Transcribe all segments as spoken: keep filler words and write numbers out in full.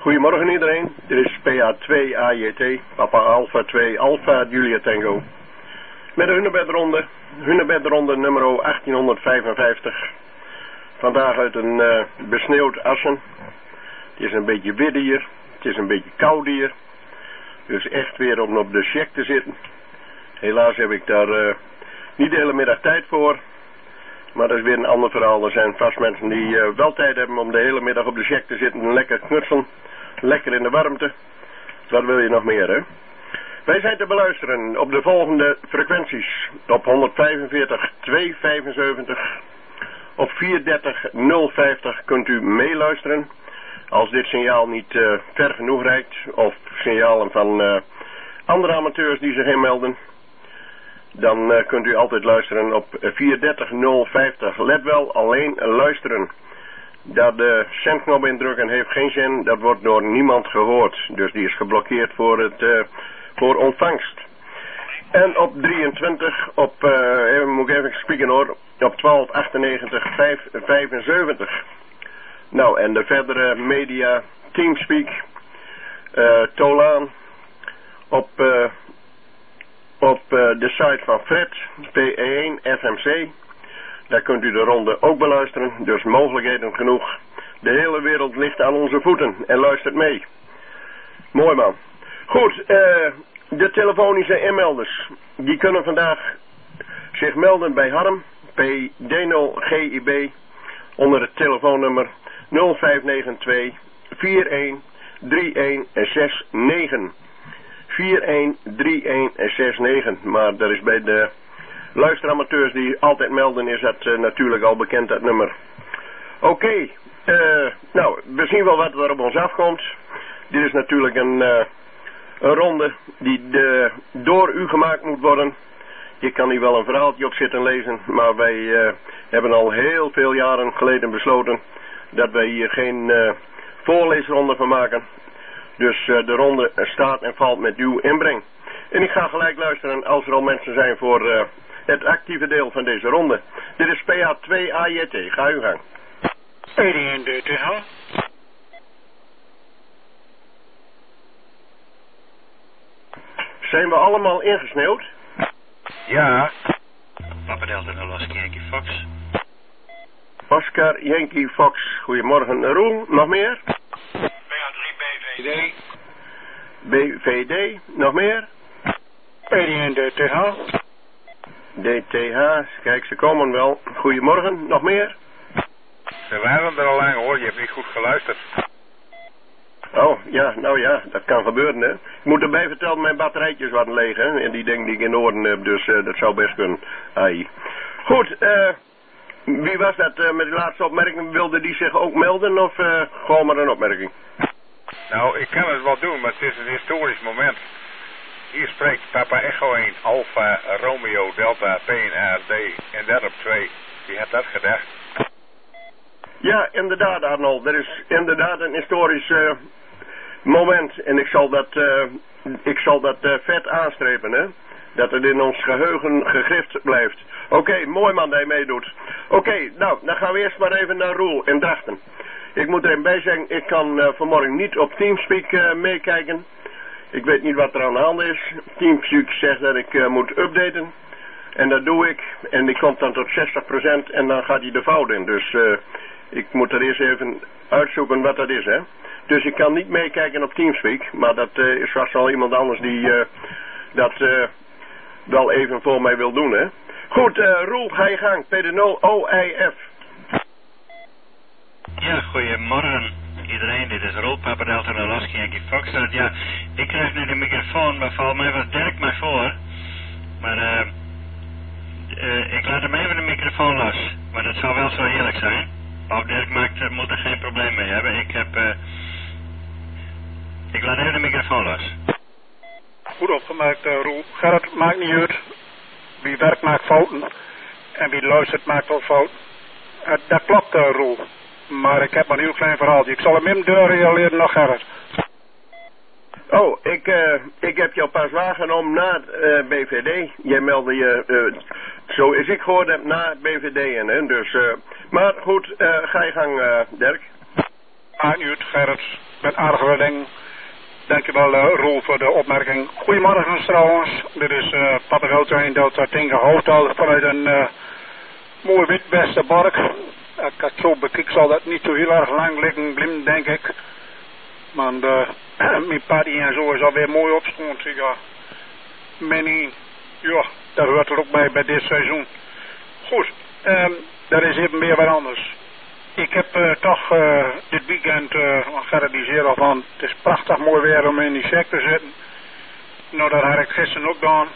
Goedemorgen iedereen, dit is P A twee A J T, Papa Alpha twee Alpha Julia Tango. Met de hunebedronde, hunebedronde nummer achttienhonderdvijfenvijftig. Vandaag uit een uh, besneeuwd Assen. Het is een beetje wit hier, het is een beetje koud hier. Dus echt weer om op de check te zitten. Helaas heb ik daar uh, niet de hele middag tijd voor. Maar dat is weer een ander verhaal. Er zijn vast mensen die uh, wel tijd hebben om de hele middag op de check te zitten en lekker knutselen. Lekker in de warmte. Wat wil je nog meer, hè? Wij zijn te beluisteren op de volgende frequenties. Op honderdvijfenveertig tweehonderdvijfenzeventig. Op vierhonderddertig nul vijftig kunt u meeluisteren. Als dit signaal niet uh, ver genoeg reikt. Of signalen van uh, andere amateurs die zich inmelden. Dan uh, kunt u altijd luisteren op vierhonderddertig nul vijftig. Let wel, alleen luisteren. Daar de zendknop indrukken heeft geen zin. Dat wordt door niemand gehoord. Dus die is geblokkeerd voor, het, uh, voor ontvangst. En op drieëntwintig, op, uh, even, moet ik even spieken hoor. Op twaalf achtennegentig vijfenzeventig. Nou, en de verdere media, Teamspeak, uh, Tolaan, op... Uh, Op uh, de site van Fred, P E één F M C. Daar kunt u de ronde ook beluisteren. Dus mogelijkheden genoeg. De hele wereld ligt aan onze voeten. En luistert mee. Mooi man. Goed, uh, de telefonische inmelders. Die kunnen vandaag zich melden bij Harm. P D nul G I B. Onder het telefoonnummer nul vijf negen twee vier een drie een zes negen. vier een drie een zes negen. Maar dat is bij de luisteramateurs die altijd melden, is dat uh, natuurlijk al bekend, dat nummer. Oké, okay, uh, nou, we zien wel wat er op ons afkomt. Dit is natuurlijk een, uh, een ronde die de, door u gemaakt moet worden. Je kan hier wel een verhaaltje op zitten lezen, maar wij uh, hebben al heel veel jaren geleden besloten dat wij hier geen uh, voorleesronde van maken. Dus uh, de ronde staat en valt met uw inbreng. En ik ga gelijk luisteren als er al mensen zijn voor uh, het actieve deel van deze ronde. Dit is P A twee A J T. Ga uw gang. eenendertig. Zijn we allemaal ingesneeuwd? Ja. Papa Delta Alaska Yankee Fox. Oscar Yankee Fox. Goedemorgen. Roel, nog meer? B V D. B V D, nog meer? eenendertig. D T H, kijk ze komen wel. Goedemorgen, nog meer? Ze waren er al lang hoor, je hebt niet goed geluisterd. Oh, ja, nou ja, dat kan gebeuren hè. Ik moet erbij vertellen, mijn batterijtjes waren leeg hè. En die denk die ik in de oren heb, dus uh, dat zou best kunnen. Ai. Goed, eh... Uh, wie was dat uh, met de laatste opmerking? Wilde die zich ook melden of uh, gewoon maar een opmerking? Nou, ik kan het wel doen, maar het is een historisch moment. Hier spreekt Papa Echo één, Alpha, Romeo, Delta, P N A D en dat op twee. Wie had dat gedacht? Ja, inderdaad Arnold. Dat is inderdaad een historisch uh, moment. En ik zal dat, uh, ik zal dat uh, vet aanstrepen, hè. Dat het in ons geheugen gegrift blijft. Oké, okay, mooi man dat hij meedoet. Oké, okay, nou, dan gaan we eerst maar even naar Roel in Drachten. Ik moet er even bij zeggen, ik kan uh, vanmorgen niet op Teamspeak uh, meekijken. Ik weet niet wat er aan de hand is. Teamspeak zegt dat ik uh, moet updaten. En dat doe ik. En die komt dan tot zestig procent en dan gaat hij de fout in. Dus uh, ik moet er eerst even uitzoeken wat dat is, hè. Dus ik kan niet meekijken op Teamspeak. Maar dat uh, is vast wel iemand anders die uh, dat uh, wel even voor mij wil doen, hè. Goed, uh, Roel, ga je gang. P D nul O I F. Ja, goedemorgen iedereen. Dit is Roel, Papa Delta Alaska Yankee Fox. Uh, ja, ik krijg nu de microfoon, maar volgens mij was Dirk mij voor. Maar uh, uh, ik laat hem even de microfoon los. Maar dat zou wel zo eerlijk zijn. Of Dirk maakt, uh, moet er geen probleem mee hebben. Ik heb... Uh, ik laat even de microfoon los. Goed opgemaakt, uh, Roel. Gerrit, maakt niet uit. Wie werkt maakt fouten. En wie luistert maakt wel fouten. Uh, dat klopt, uh, Roel. Maar ik heb maar een heel klein verhaaltje. Ik zal hem in deur reageren nog, Gerrit. Oh, ik, uh, ik heb jou pas waargenomen na uh, B V D. Jij meldde je, uh, zo is ik gehoord heb, na B V D in, hè. Dus, uh, maar goed, uh, ga je gang, uh, Dirk. Maakt niet uit, Gerrit. Met aardige dingen. Dankjewel uh, Roel voor de opmerking. Goedemorgen trouwens. Dit is uh, Papa Delta in Delta Tinga Hoofdal vanuit een uh, mooi wit Westerbork. Ik had zo bekijkt, zal dat niet zo heel erg lang liggen, glim, denk ik. Maar uh, mijn party en zo is alweer mooi opstond. Ja, many, ja, dat hoort er ook bij bij dit seizoen. Goed, um, dat is even weer wat anders. Ik heb uh, toch uh, dit weekend uh, gerealiseerd al van, het is prachtig mooi weer om in die shack te zitten. Nou, dat had ik gisteren ook gedaan.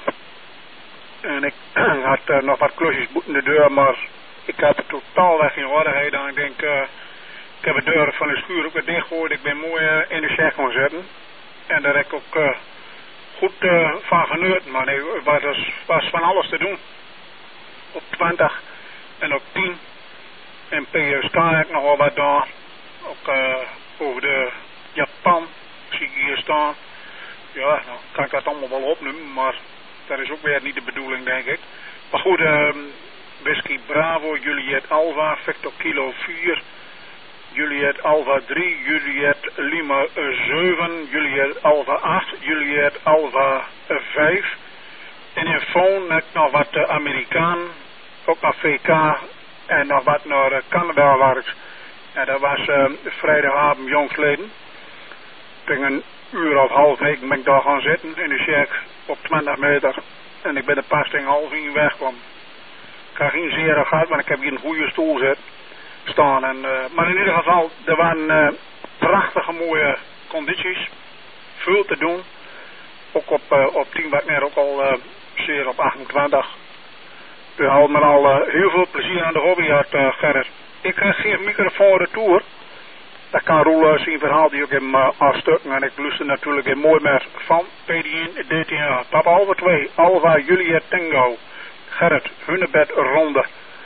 En ik had uh, nog wat klusjes boeten de deur, maar ik had totaal weg geen ordeheid. En ik denk, uh, ik heb de deur van de schuur ook weer dichtgegooid. Ik ben mooi uh, in de shack gaan zitten. En daar heb ik ook uh, goed uh, van genoten. Maar nee, er was, was van alles te doen. Op twintig en op tien. En P S K heb ik nog wel wat gedaan. Ook uh, over de Japan zie ik hier staan. Ja, dan kan ik dat allemaal wel opnemen, maar dat is ook weer niet de bedoeling, denk ik. Maar goed, uh, Whisky Bravo, Juliet Alpha, Victor Kilo vier, Juliet Alpha drie, Juliet Lima zeven, Juliet Alpha acht, Juliet Alpha vijf. En in phone heb ik nog wat uh, Amerikaan, ook nog V K en nog wat naar uh, Canada werkt. En dat was uh, vrijdagavond jongsleden. Tegen een uur of half negen ben ik daar gaan zitten in de shack op twintig meter. En ik ben er pas tegen half één wegkwam. Ik had geen zere gehad, want ik heb hier een goede stoel zit, staan. En, uh, maar in ieder geval, er waren uh, prachtige mooie condities. Veel te doen. Ook op, uh, op tien wat net ook al uh, zeer op achtentwintig. We houden me al uh, heel veel plezier aan de hobby uit, uh, Gerrit. Ik uh, geef microfoon retour. Dat kan Roel uh, zijn verhaal die ook in uh, afstukken. En ik luister natuurlijk in mooi met van P D één D T A. Papa Alpha twee, Alpha Juliet Tango. Gerrit, Hunnebed Ronde.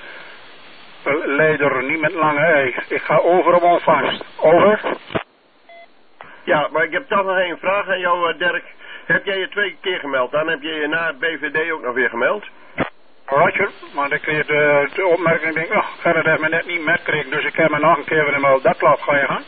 Leider, niet met lange ei. Ik ga over op ontvangst. Over. Ja, maar ik heb toch nog één vraag aan jou, uh, Dirk. Heb jij je twee keer gemeld? Dan heb je je na het B V D ook nog weer gemeld? Roger, want ik kreeg de, de opmerking, ik denk, oh, Gerrit heeft me net niet metgekregen, dus ik heb me nog een keer weer gemeld. Dat klopt, ga je gaan?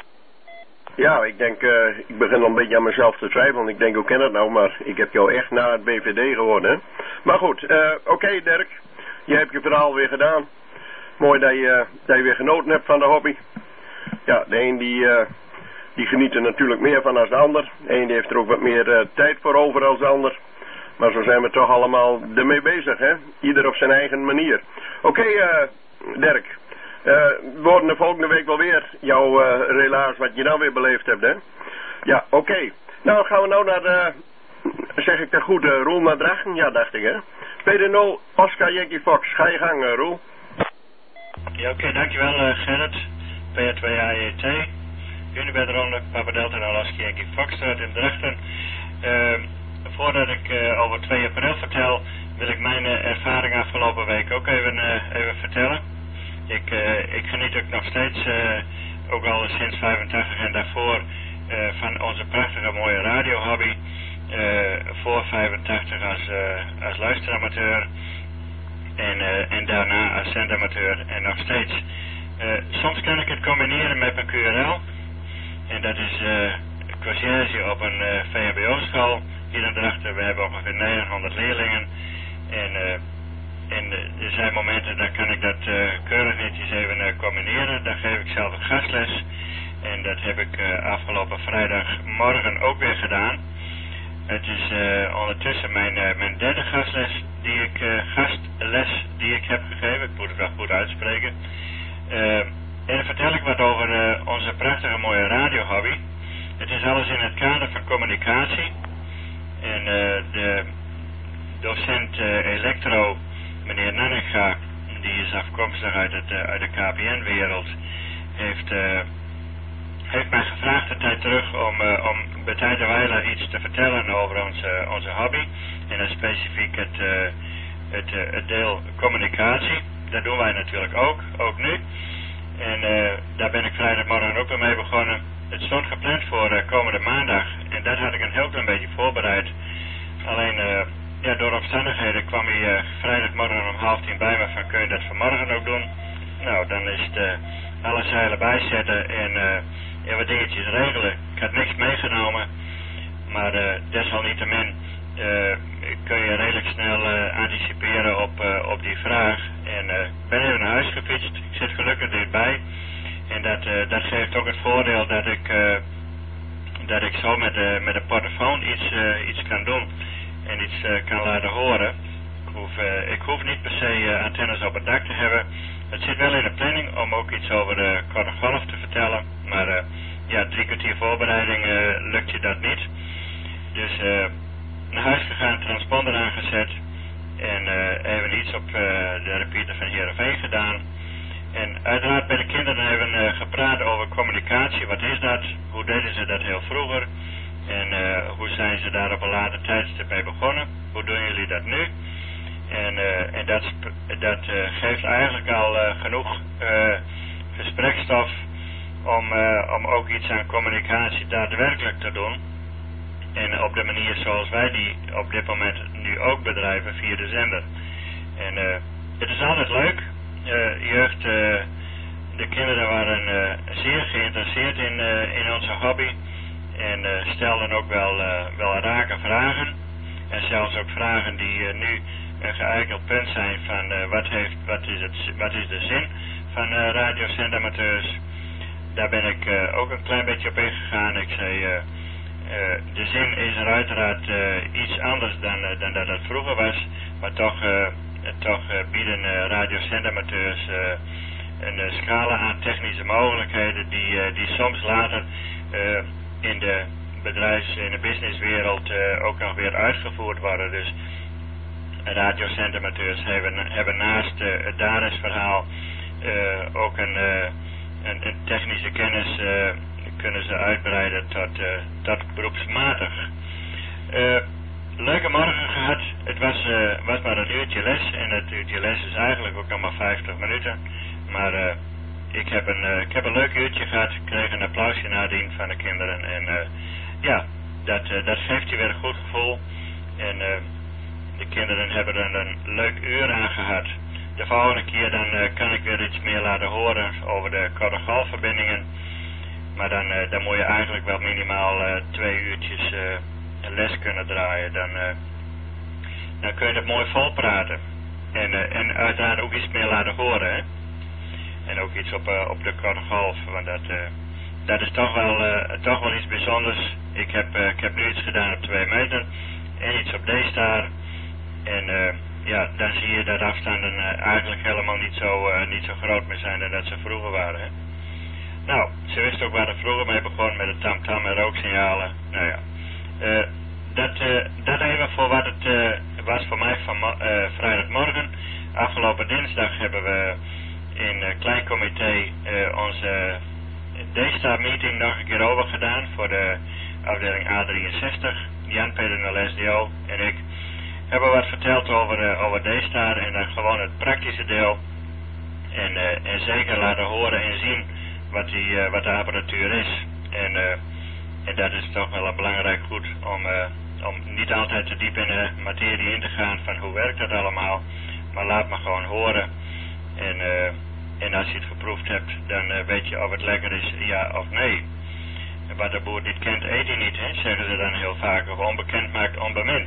Ja, ik denk, uh, ik begin al een beetje aan mezelf te twijfelen. Ik denk, hoe ken het nou? Maar ik heb jou echt na het B V D geworden, hè? Maar goed, uh, oké okay, Dirk. Je hebt je verhaal weer gedaan. Mooi dat je, dat je weer genoten hebt van de hobby. Ja, de een die, uh, die geniet er natuurlijk meer van als de ander. De een die heeft er ook wat meer uh, tijd voor over als de ander. Maar zo zijn we toch allemaal ermee bezig, hè? Ieder op zijn eigen manier. Oké, okay, uh, Dirk. Uh, we worden de volgende week wel weer jouw uh, relaas wat je nou weer beleefd hebt, hè? Ja, oké. Okay. Nou, gaan we nou naar de, zeg ik dat goed, uh, Roel naar Drachten? Ja, dacht ik, hè? P D nul, Oscar Yankee Fox. Ga je gang, uh, Roel. Ja, oké, okay, dankjewel uh, Gerrit. P R twee A J T. Unibed Ronde, Papa Delta en Alaska Yankee Fox uit in Drachten. Uh, voordat ik uh, over twee april vertel, wil ik mijn uh, ervaring afgelopen week ook even, uh, even vertellen. Ik, uh, ik geniet ook nog steeds, uh, ook al sinds vijfentachtig en daarvoor, uh, van onze prachtige mooie radiohobby. Uh, voor vijfentachtig als, uh, als luisteramateur en, uh, en daarna als zendamateur en nog steeds. Uh, soms kan ik het combineren met mijn Q R L en dat is uh, conciërge op een uh, V M B O-school. Hier in Drachten, we hebben ongeveer negenhonderd leerlingen en... Uh, En uh, er zijn momenten, dan kan ik dat uh, keurig netjes even uh, combineren. Dan geef ik zelf een gastles. En dat heb ik uh, afgelopen vrijdagmorgen ook weer gedaan. Het is uh, ondertussen mijn, uh, mijn derde gastles die ik, uh, gastles die ik heb gegeven. Ik moet het wel goed uitspreken. Uh, en dan vertel ik wat over uh, onze prachtige mooie radiohobby. Het is alles in het kader van communicatie. En uh, de docent uh, elektro... Meneer Nannega, die is afkomstig uit, het, uh, uit de K P N-wereld, heeft, uh, heeft mij gevraagd een tijd terug om, uh, om bij tijd en wijle iets te vertellen over onze, onze hobby. En dan specifiek het, uh, het, uh, het deel communicatie. Dat doen wij natuurlijk ook, ook nu. En uh, daar ben ik vrijdagmorgen ook weer mee begonnen. Het stond gepland voor uh, komende maandag en dat had ik een heel klein beetje voorbereid. Alleen... Uh, Ja, door omstandigheden kwam hij uh, vrijdagmorgen om half tien bij me van kun je dat vanmorgen ook doen. nou, dan is het uh, alle zeilen bijzetten en, uh, en wat dingetjes regelen. Ik had niks meegenomen, maar uh, desalniettemin uh, kun je redelijk snel uh, anticiperen op, uh, op die vraag. En uh, ben even naar huis gefietst. Ik zit gelukkig dichtbij. En dat, uh, dat geeft ook het voordeel dat ik, uh, dat ik zo met de, met de portofoon iets, uh, iets kan doen en iets uh, kan laten horen. Ik hoef, uh, ik hoef niet per se uh, antennes op het dak te hebben. Het zit wel in de planning om ook iets over de korte golf te vertellen. Maar uh, ja, drie kwartier voorbereiding uh, lukt je dat niet. Dus uh, naar huis gegaan, transponder aangezet. En uh, even iets op uh, de repeater van Heerenveen gedaan. En uiteraard bij de kinderen hebben we uh, gepraat over communicatie. Wat is dat? Hoe deden ze dat heel vroeger? En uh, hoe zijn ze daar op een later tijdstip mee begonnen? Hoe doen jullie dat nu? En, uh, en dat, dat uh, geeft eigenlijk al uh, genoeg uh, gesprekstof om, uh, om ook iets aan communicatie daadwerkelijk te doen. En op de manier zoals wij die op dit moment nu ook bedrijven via de zender. En uh, het is altijd leuk. Uh, jeugd, uh, de kinderen waren uh, zeer geïnteresseerd in, uh, in onze hobby. En uh, stelden ook wel, uh, wel rake vragen. En zelfs ook vragen die uh, nu een geëikeld punt zijn van uh, wat, heeft, wat, is het, wat is de zin van uh, radiozendamateurs. Daar ben ik uh, ook een klein beetje op ingegaan. Ik zei, uh, uh, de zin is er uiteraard uh, iets anders dan, uh, dan dat het vroeger was. Maar toch, uh, toch uh, bieden uh, radiozendamateurs uh, een uh, scala aan technische mogelijkheden die, uh, die soms later uh, in de bedrijfs- en de businesswereld uh, ook nog weer uitgevoerd worden. Dus radiozendamateurs hebben, hebben naast uh, het D A R E S-verhaal uh, ook een, uh, een, een technische kennis uh, kunnen ze uitbreiden tot, uh, tot beroepsmatig. Uh, leuke morgen gehad. Het was, uh, was maar een uurtje les en het uurtje les is eigenlijk ook nog maar vijftig minuten. Maar uh, ik, heb een, uh, ik heb een leuk uurtje gehad. Ik kreeg een applausje nadien van de kinderen. En uh, ja, dat, uh, dat geeft je weer een goed gevoel. En uh, de kinderen hebben er een leuk uur aan gehad. De volgende keer dan uh, kan ik weer iets meer laten horen over de korte golfverbindingen. Maar dan, uh, dan moet je eigenlijk wel minimaal uh, twee uurtjes uh, les kunnen draaien. Dan, uh, dan kun je het mooi volpraten. En, uh, en uiteraard ook iets meer laten horen. Hè? En ook iets op, uh, op de korte golf. Want dat, uh, dat is toch wel, uh, toch wel iets bijzonders. Ik heb, uh, ik heb nu iets gedaan op twee meter. En iets op D-Star. En uh, ja, dan zie je dat afstanden uh, eigenlijk helemaal niet zo, uh, niet zo groot meer zijn dan dat ze vroeger waren. Hè? Nou, ze wisten ook waar het vroeger mee begon met de tam-tam en rooksignalen. Nou ja, uh, dat, uh, dat even voor wat het uh, was voor mij van uh, vrijdagmorgen. Afgelopen dinsdag hebben we in uh, klein comité uh, onze D-Star meeting nog een keer over gedaan voor de afdeling A drieënzestig. Jan-Peter nul S D O en ik hebben wat verteld over, uh, over D-Star en dan gewoon het praktische deel. En, uh, en zeker laten horen en zien wat, die, uh, wat de apparatuur is. En, uh, en dat is toch wel een belangrijk goed om, uh, om niet altijd te diep in de materie in te gaan van hoe werkt dat allemaal. Maar laat me gewoon horen. En, uh, en als je het geproefd hebt, dan uh, weet je of het lekker is, ja of nee. Wat de boer niet kent, eet hij niet, hè, zeggen ze dan heel vaak. Of onbekend maakt onbemind.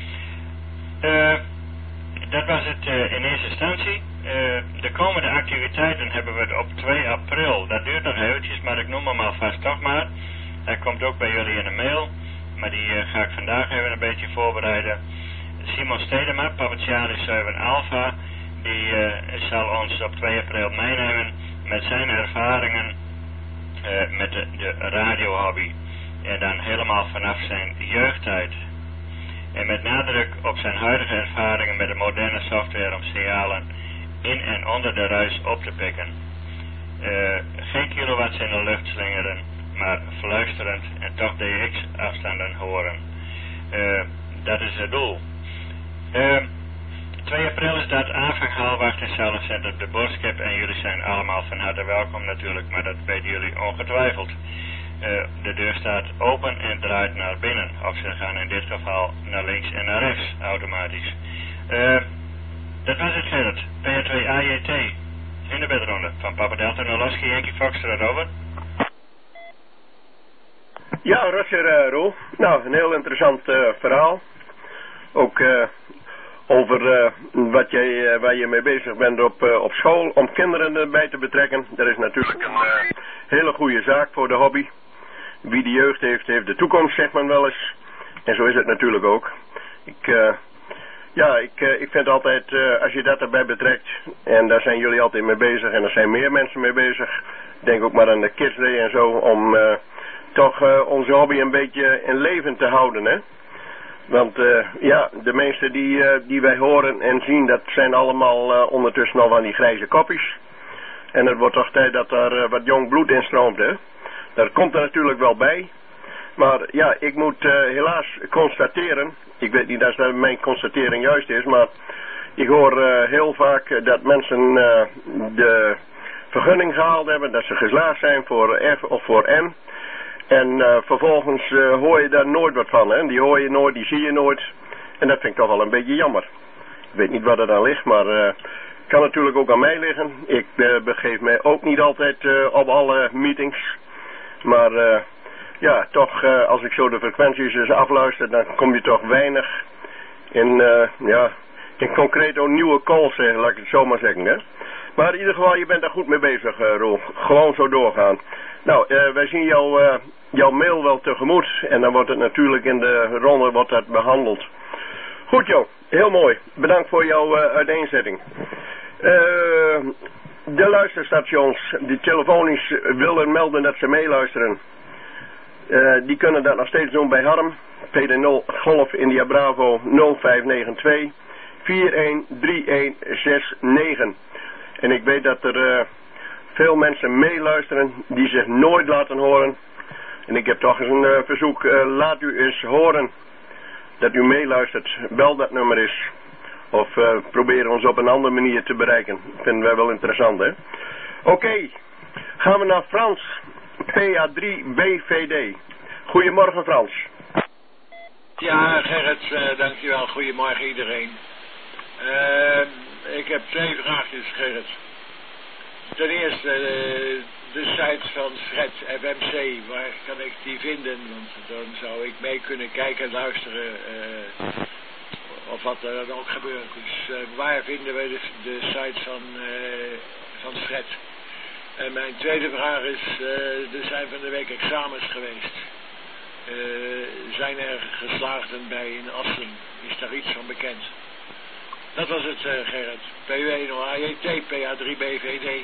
Uh, dat was het uh, in eerste instantie. Uh, de komende activiteiten hebben we op twee april. Dat duurt nog eventjes, maar ik noem hem alvast toch maar. Hij komt ook bij jullie in een mail. Maar die uh, ga ik vandaag even een beetje voorbereiden. Simon Stedema, Papacialis zeven Alpha. Die uh, zal ons op twee april meenemen met zijn ervaringen uh, met de, de radiohobby. En dan helemaal vanaf zijn jeugdtijd. En met nadruk op zijn huidige ervaringen met de moderne software om signalen in en onder de ruis op te pikken. Uh, geen kilowatts in de lucht slingeren, maar fluisterend en toch D X afstanden horen. Uh, dat is het doel. Uh, twee april is dat aanvang Haalwacht in Cellencentrum de Boskip en jullie zijn allemaal van harte welkom natuurlijk, maar dat weten jullie ongetwijfeld. Uh, de deur staat open en draait naar binnen. Of ze gaan in dit geval naar links en naar rechts, automatisch. Uh, dat was het Gerrit. P R twee A J T. hunebedronde van Papa Delta Nolaski Yankee Foxtrot, over. Ja, Roger uh, Roel. Nou, een heel interessant uh, verhaal. Ook uh, over uh, wat jij, uh, waar je mee bezig bent op, uh, op school, om kinderen erbij te betrekken. Dat is natuurlijk een uh, hele goede zaak voor de hobby. Wie de jeugd heeft, heeft de toekomst, zegt men wel eens. En zo is het natuurlijk ook. Ik, uh, ja, ik, uh, ik vind altijd, uh, als je dat erbij betrekt, en daar zijn jullie altijd mee bezig, en er zijn meer mensen mee bezig. Denk ook maar aan de Kids Day en zo, om uh, toch uh, onze hobby een beetje in leven te houden, hè. Want uh, ja, de mensen die, uh, die wij horen en zien, dat zijn allemaal uh, ondertussen al van die grijze kopjes. En het wordt toch tijd dat daar uh, wat jong bloed in stroomt, hè. Dat komt er natuurlijk wel bij. Maar ja, ik moet uh, helaas constateren, ik weet niet of dat mijn constatering juist is, maar ik hoor uh, heel vaak uh, dat mensen uh, de vergunning gehaald hebben, dat ze geslaagd zijn voor F of voor N. En uh, vervolgens uh, hoor je daar nooit wat van, hè. Die hoor je nooit, die zie je nooit. En dat vind ik toch wel een beetje jammer. Ik weet niet wat er aan ligt, maar uh, kan natuurlijk ook aan mij liggen. Ik uh, begeef mij ook niet altijd uh, op alle meetings. Maar uh, ja, toch, uh, als ik zo de frequenties eens afluister, dan kom je toch weinig in, uh, ja, in concreto nieuwe calls, uh, laat ik het zo maar zeggen, hè. Maar in ieder geval, je bent daar goed mee bezig, uh, Roel. Gewoon zo doorgaan. Nou, uh, wij zien jou, uh, jouw mail wel tegemoet. En dan wordt het natuurlijk in de ronde wordt dat behandeld. Goed, joh. Heel mooi. Bedankt voor jouw uh, uiteenzetting. Uh, de luisterstations die telefonisch willen melden dat ze meeluisteren. Uh, die kunnen dat nog steeds doen bij Harm. P D nul Golf India Bravo nul vijf negen twee vier een drie een zes negen. En ik weet dat er uh, veel mensen meeluisteren die zich nooit laten horen. En ik heb toch eens een uh, verzoek. Uh, laat u eens horen dat u meeluistert. Bel dat nummer eens. Of uh, probeer ons op een andere manier te bereiken. Vinden wij wel interessant, hè. Oké, okay. Gaan we naar Frans. P A drie B V D. Goedemorgen, Frans. Ja, Gerrit, uh, dankjewel. Goedemorgen iedereen. Uh, ik heb twee vraagjes, Gerrit. Ten eerste, uh, de site van Fred F M C, waar kan ik die vinden? Want dan zou ik mee kunnen kijken en luisteren uh, of wat er dan ook gebeurt. Dus uh, waar vinden we de, de site van, uh, van Fred? En mijn tweede vraag is, uh, er zijn van de week examens geweest. Uh, zijn er geslaagden bij in Assen? Is daar iets van bekend? Dat was het, uh, Gerrit. P W nul A J T, P A drie B V D.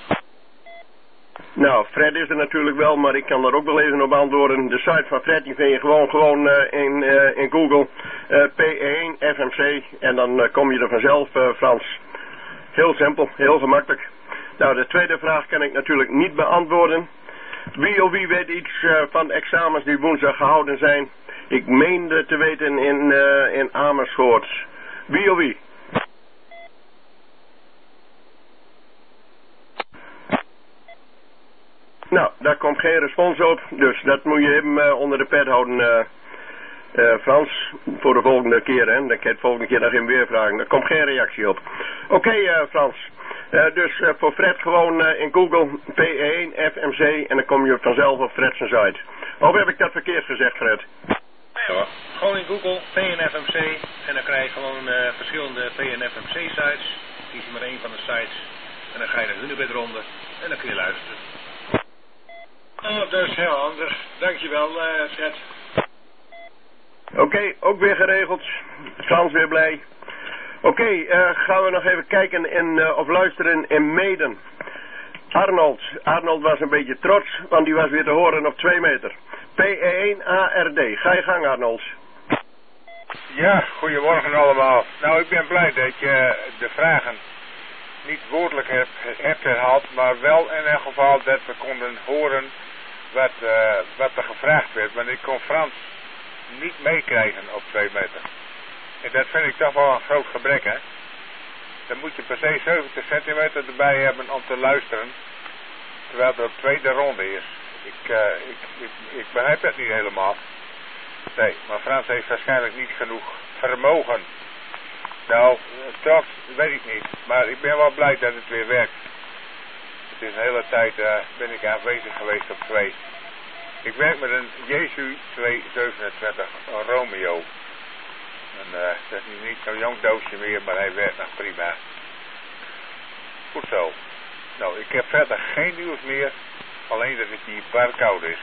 Nou, Fred is er natuurlijk wel, maar ik kan daar ook wel even op antwoorden. De site van Fred, die vind je gewoon, gewoon uh, in, uh, in Google. Uh, P één F M C. En dan uh, kom je er vanzelf, uh, Frans. Heel simpel, heel gemakkelijk. Nou, de tweede vraag kan ik natuurlijk niet beantwoorden. Wie of wie weet iets uh, van de examens die woensdag gehouden zijn? Ik meende te weten in, uh, in Amersfoort. Wie of wie? Nou, daar komt geen respons op, dus dat moet je hem uh, onder de pet houden, uh, uh, Frans, voor de volgende keer, hè. Dan kan je het volgende keer nog even weer vragen, daar komt geen reactie op. Oké, okay, uh, Frans, uh, dus uh, voor Fred gewoon uh, in Google P één F M C en dan kom je vanzelf op Fred's site. Of heb ik dat verkeerd gezegd, Fred? Nee hoor, gewoon in Google P één F M C en dan krijg je gewoon uh, verschillende P één F M C sites. Kies je maar één van de sites en dan ga je naar hunebedronde en dan kun je luisteren. Oh, dat is heel handig. Dankjewel, uh, Fred. Oké, okay, ook weer geregeld. Frans weer blij. Oké, okay, uh, gaan we nog even kijken in, uh, of luisteren in Meeden. Arnold. Arnold was een beetje trots, want die was weer te horen op twee meter. P één A R D. Ga je gang, Arnold. Ja, goedemorgen allemaal. Nou, ik ben blij dat je de vragen niet woordelijk hebt, hebt herhaald, maar wel in elk geval dat we konden horen wat, uh, wat er gevraagd werd. Want ik kon Frans niet meekrijgen op twee meter. En dat vind ik toch wel een groot gebrek, hè. Dan moet je per se zeventig centimeter erbij hebben om te luisteren, terwijl het de tweede ronde is. Ik, uh, ik, ik, ik begrijp dat niet helemaal. Nee, maar Frans heeft waarschijnlijk niet genoeg vermogen. Nou, toch weet ik niet. Maar ik ben wel blij dat het weer werkt. Het is een hele tijd uh, ben ik aanwezig geweest op twee. Ik werk met een Jesu tweehonderdzevenentwintig Romeo. En, uh, dat is niet zo'n jong doosje meer, maar hij werkt nog prima. Goed zo. Nou, ik heb verder geen nieuws meer. Alleen dat het hier bar koud is.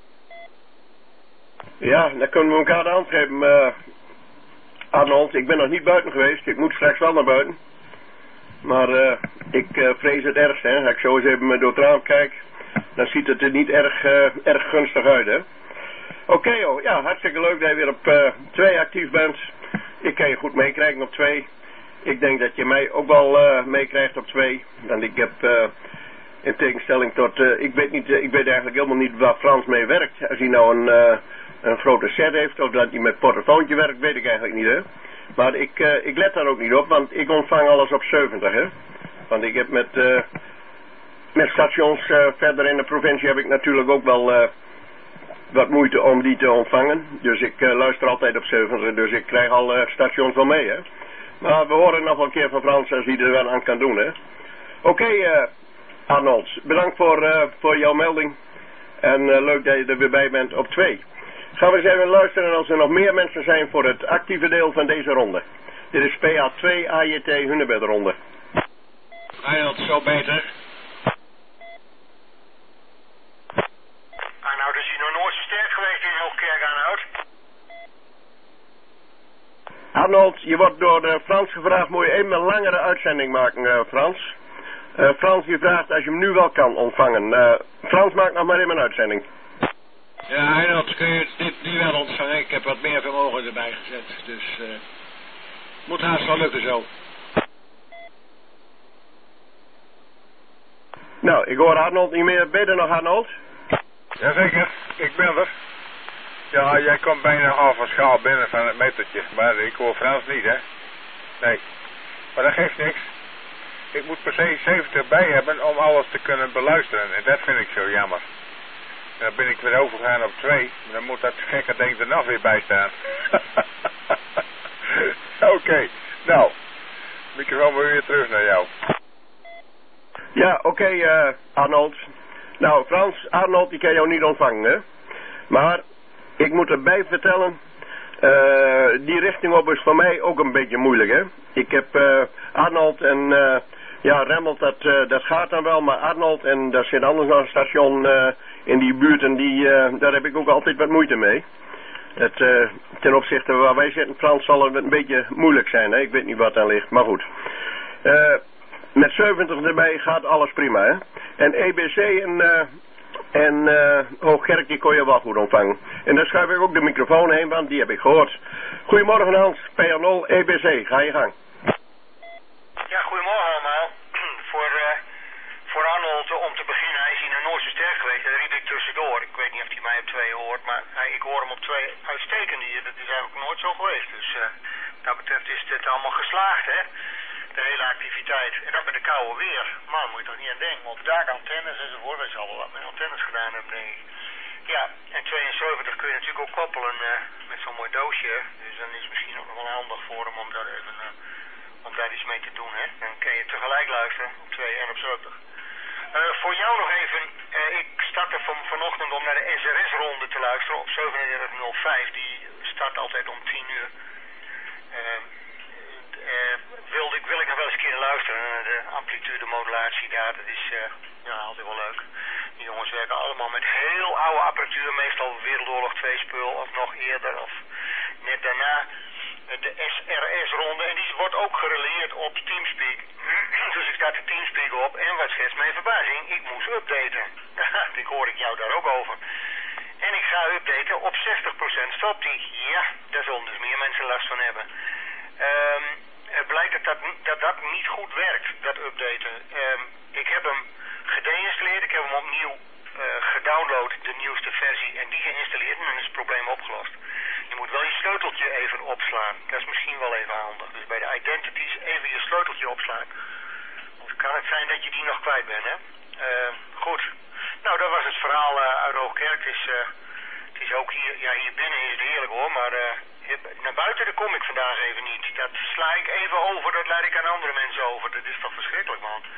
Ja, dan kunnen we elkaar de hand geven. Uh, Arnold, ik ben nog niet buiten geweest. Ik moet straks wel naar buiten. Maar uh, ik uh, vrees het ergste. Hè. Als ik zo eens even door het raam kijk, dan ziet het er niet erg, uh, erg gunstig uit. Hè. Oké, okay, joh. Ja, hartstikke leuk dat je weer op uh, twee actief bent. Ik kan je goed meekrijgen op twee. Ik denk dat je mij ook wel uh, meekrijgt op twee. Want ik heb, uh, in tegenstelling tot, uh, ik weet niet, uh, ik weet eigenlijk helemaal niet waar Frans mee werkt. Als hij nou een, uh, een grote set heeft, of dat hij met portofoontje werkt, weet ik eigenlijk niet, hè. Maar ik, uh, ik let daar ook niet op, want ik ontvang alles op zeventig, hè. Want ik heb met, uh, met stations uh, verder in de provincie heb ik natuurlijk ook wel uh, wat moeite om die te ontvangen. Dus ik uh, luister altijd op zeventig, dus ik krijg al uh, stations wel mee, hè. Maar we horen nog wel een keer van Frans als hij er wel aan kan doen, hè. Oké, okay, uh, Arnold, bedankt voor, uh, voor jouw melding. En uh, leuk dat je er weer bij bent op twee. Gaan we eens even luisteren als er nog meer mensen zijn voor het actieve deel van deze ronde. Dit is P A twee A J T Hunebedronde. Arnold, zo beter. Ah, nou, dus je nog nooit zo sterk geweest in Hoogkerk aan oud. Arnold, je wordt door uh, Frans gevraagd, moet je even een langere uitzending maken, uh, Frans. Uh, Frans die vraagt als je hem nu wel kan ontvangen. Uh, Frans maakt nog maar even een uitzending. Ja, Arnold, kun je dit nu wel ontvangen? Ik heb wat meer vermogen erbij gezet, dus uh, moet haast wel lukken zo. Nou, ik hoor Arnold niet meer. Ben je er nog, Arnold? Jazeker, ik ben er. Ja, jij komt bijna half een schaal binnen van het metertje, maar ik hoor Frans niet, hè? Nee, maar dat geeft niks. Ik moet per se zeventig bij hebben om alles te kunnen beluisteren en dat vind ik zo jammer. Dan ben ik weer overgegaan op twee, dan moet dat gekke ding er nog weer bij staan. Oké, okay. Nou, microfoon weer terug naar jou. Ja, oké, okay, uh, Arnold. Nou, Frans, Arnold, die kan jou niet ontvangen, hè? Maar ik moet erbij vertellen, uh, die richting op is voor mij ook een beetje moeilijk, hè? Ik heb uh, Arnold en, uh, ja, Remmelt, dat, uh, dat gaat dan wel, maar Arnold en daar zit anders nog een station uh, in die buurt en die, uh, daar heb ik ook altijd wat moeite mee. Het, uh, ten opzichte waar wij zitten, Frans, zal het een beetje moeilijk zijn, hè? Ik weet niet wat aan ligt, maar goed. Uh, met zeventig erbij gaat alles prima, hè? En E B C en... Uh, En uh, Hoogkerk, die kon je wel goed ontvangen. En daar schuif ik ook de microfoon heen, want die heb ik gehoord. Goedemorgen Hans, P R nul E B C, ga je gang. Ja, goedemorgen allemaal. voor, uh, voor Arnold, uh, om te beginnen, hij is hier nog nooit zo sterk geweest. Dat riep ik tussendoor. Ik weet niet of hij mij op twee hoort, maar hij, ik hoor hem op twee uitstekend hier. Dat is eigenlijk nooit zo geweest. Dus uh, wat dat betreft is dit allemaal geslaagd, hè. De hele activiteit. En dat met de koude weer. Maar moet je toch niet aan denken. Op dakantennes enzovoort. Wij zullen wel wat met antennes gedaan hebben, denk ik. Ja, en tweeënzeventig kun je natuurlijk ook koppelen uh, met zo'n mooi doosje. Dus dan is het misschien ook nog wel handig voor hem om daar even uh, om daar iets mee te doen. Hè. Dan kan je tegelijk luisteren op twee en op zeventig. Uh, voor jou nog even. Uh, ik startte van, vanochtend om naar de S R S-ronde te luisteren op zevenendertig nul vijf. Die start altijd om tien uur. Uh, Uh, wilde ik, wil ik nog wel eens een keer luisteren naar de amplitude modulatie daar, dat is uh, ja, altijd wel leuk. Die jongens werken allemaal met heel oude apparatuur, meestal Wereldoorlog twee spul of nog eerder of net daarna uh, de S R S-ronde en die wordt ook gereleerd op Teamspeak. Dus ik start de Teamspeak op en wat schetst mijn verbazing, ik moest updaten. Ik hoor ik jou daar ook over. En ik ga updaten op zestig procent stopt die. Ja, daar zullen dus meer mensen last van hebben. Um, Het blijkt dat dat, dat dat niet goed werkt, dat updaten. Um, ik heb hem gedeinstalleerd, ik heb hem opnieuw uh, gedownload, de nieuwste versie, en die geïnstalleerd en dan is het probleem opgelost. Je moet wel je sleuteltje even opslaan, dat is misschien wel even handig. Dus bij de identities even je sleuteltje opslaan. Of kan het zijn dat je die nog kwijt bent, hè? Uh, goed, nou dat was het verhaal uh, uit Hoogkerk. Het is, uh, het is ook hier, ja hier binnen is het heerlijk hoor, maar... Uh, naar buiten daar kom ik vandaag even niet. Dat sla ik even over, dat laat ik aan andere mensen over. Dat is toch verschrikkelijk, man.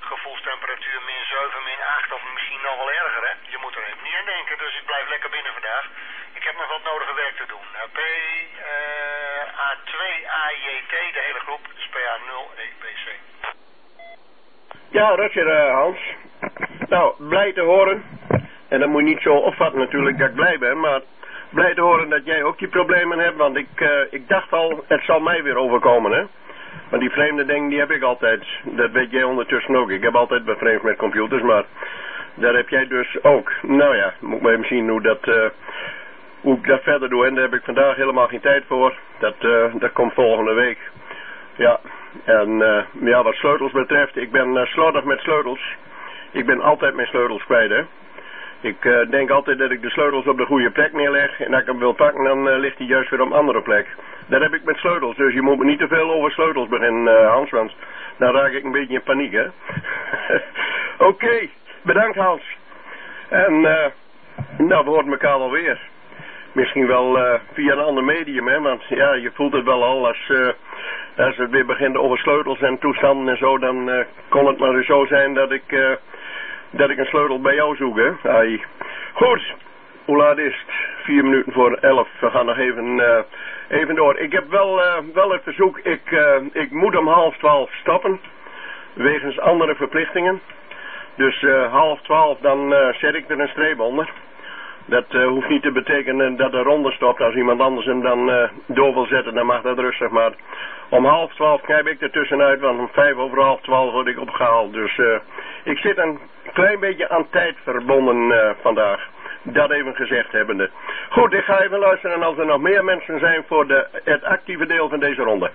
gevoelstemperatuur min zeven, min acht of misschien nog wel erger, hè. Je moet er even niet aan denken, dus ik blijf lekker binnen vandaag. Ik heb nog wat nodige werk te doen. Uh, P uh, A twee A J T, de hele groep, dus P A nul E B C. Ja, Roger uh, Hans. Nou, blij te horen. En dat moet je niet zo opvatten natuurlijk dat ik blij ben, maar blij te horen dat jij ook die problemen hebt, want ik, uh, ik dacht al, het zal mij weer overkomen, hè. Maar die vreemde dingen, die heb ik altijd. Dat weet jij ondertussen ook. Ik heb altijd bevreemd met computers, maar daar heb jij dus ook. Nou ja, moet maar even zien hoe dat, uh, hoe ik dat verder doe. En daar heb ik vandaag helemaal geen tijd voor. Dat, uh, dat komt volgende week. Ja, en uh, ja, wat sleutels betreft, ik ben uh, slordig met sleutels. Ik ben altijd mijn sleutels kwijt, hè. Ik uh, denk altijd dat ik de sleutels op de goede plek neerleg. En als ik hem wil pakken, dan uh, ligt hij juist weer op een andere plek. Dat heb ik met sleutels. Dus je moet me niet te veel over sleutels beginnen, uh, Hans. Want dan raak ik een beetje in paniek, hè. Oké, okay, bedankt Hans. En uh, nou, we horen elkaar wel weer. Misschien wel uh, via een ander medium, hè. Want ja, je voelt het wel al als, uh, als het weer begint over sleutels en toestanden en zo. Dan uh, kon het maar zo zijn dat ik... Uh, dat ik een sleutel bij jou zoek, hè. Ai. Goed, hoe laat is het? Vier minuten voor elf. We gaan nog even, uh, even door. Ik heb wel, uh, wel het verzoek, ik, uh, ik moet om half twaalf stoppen. Wegens andere verplichtingen. Dus uh, half twaalf, dan uh, zet ik er een streep onder. Dat uh, hoeft niet te betekenen dat de ronde stopt. Als iemand anders hem dan uh, door wil zetten, dan mag dat rustig. Maar om half twaalf knijp ik er tussenuit, want om vijf over half twaalf word ik opgehaald. Dus uh, ik zit een klein beetje aan tijd verbonden uh, vandaag. Dat even gezegd hebbende. Goed, ik ga even luisteren en als er nog meer mensen zijn voor de, het actieve deel van deze ronde.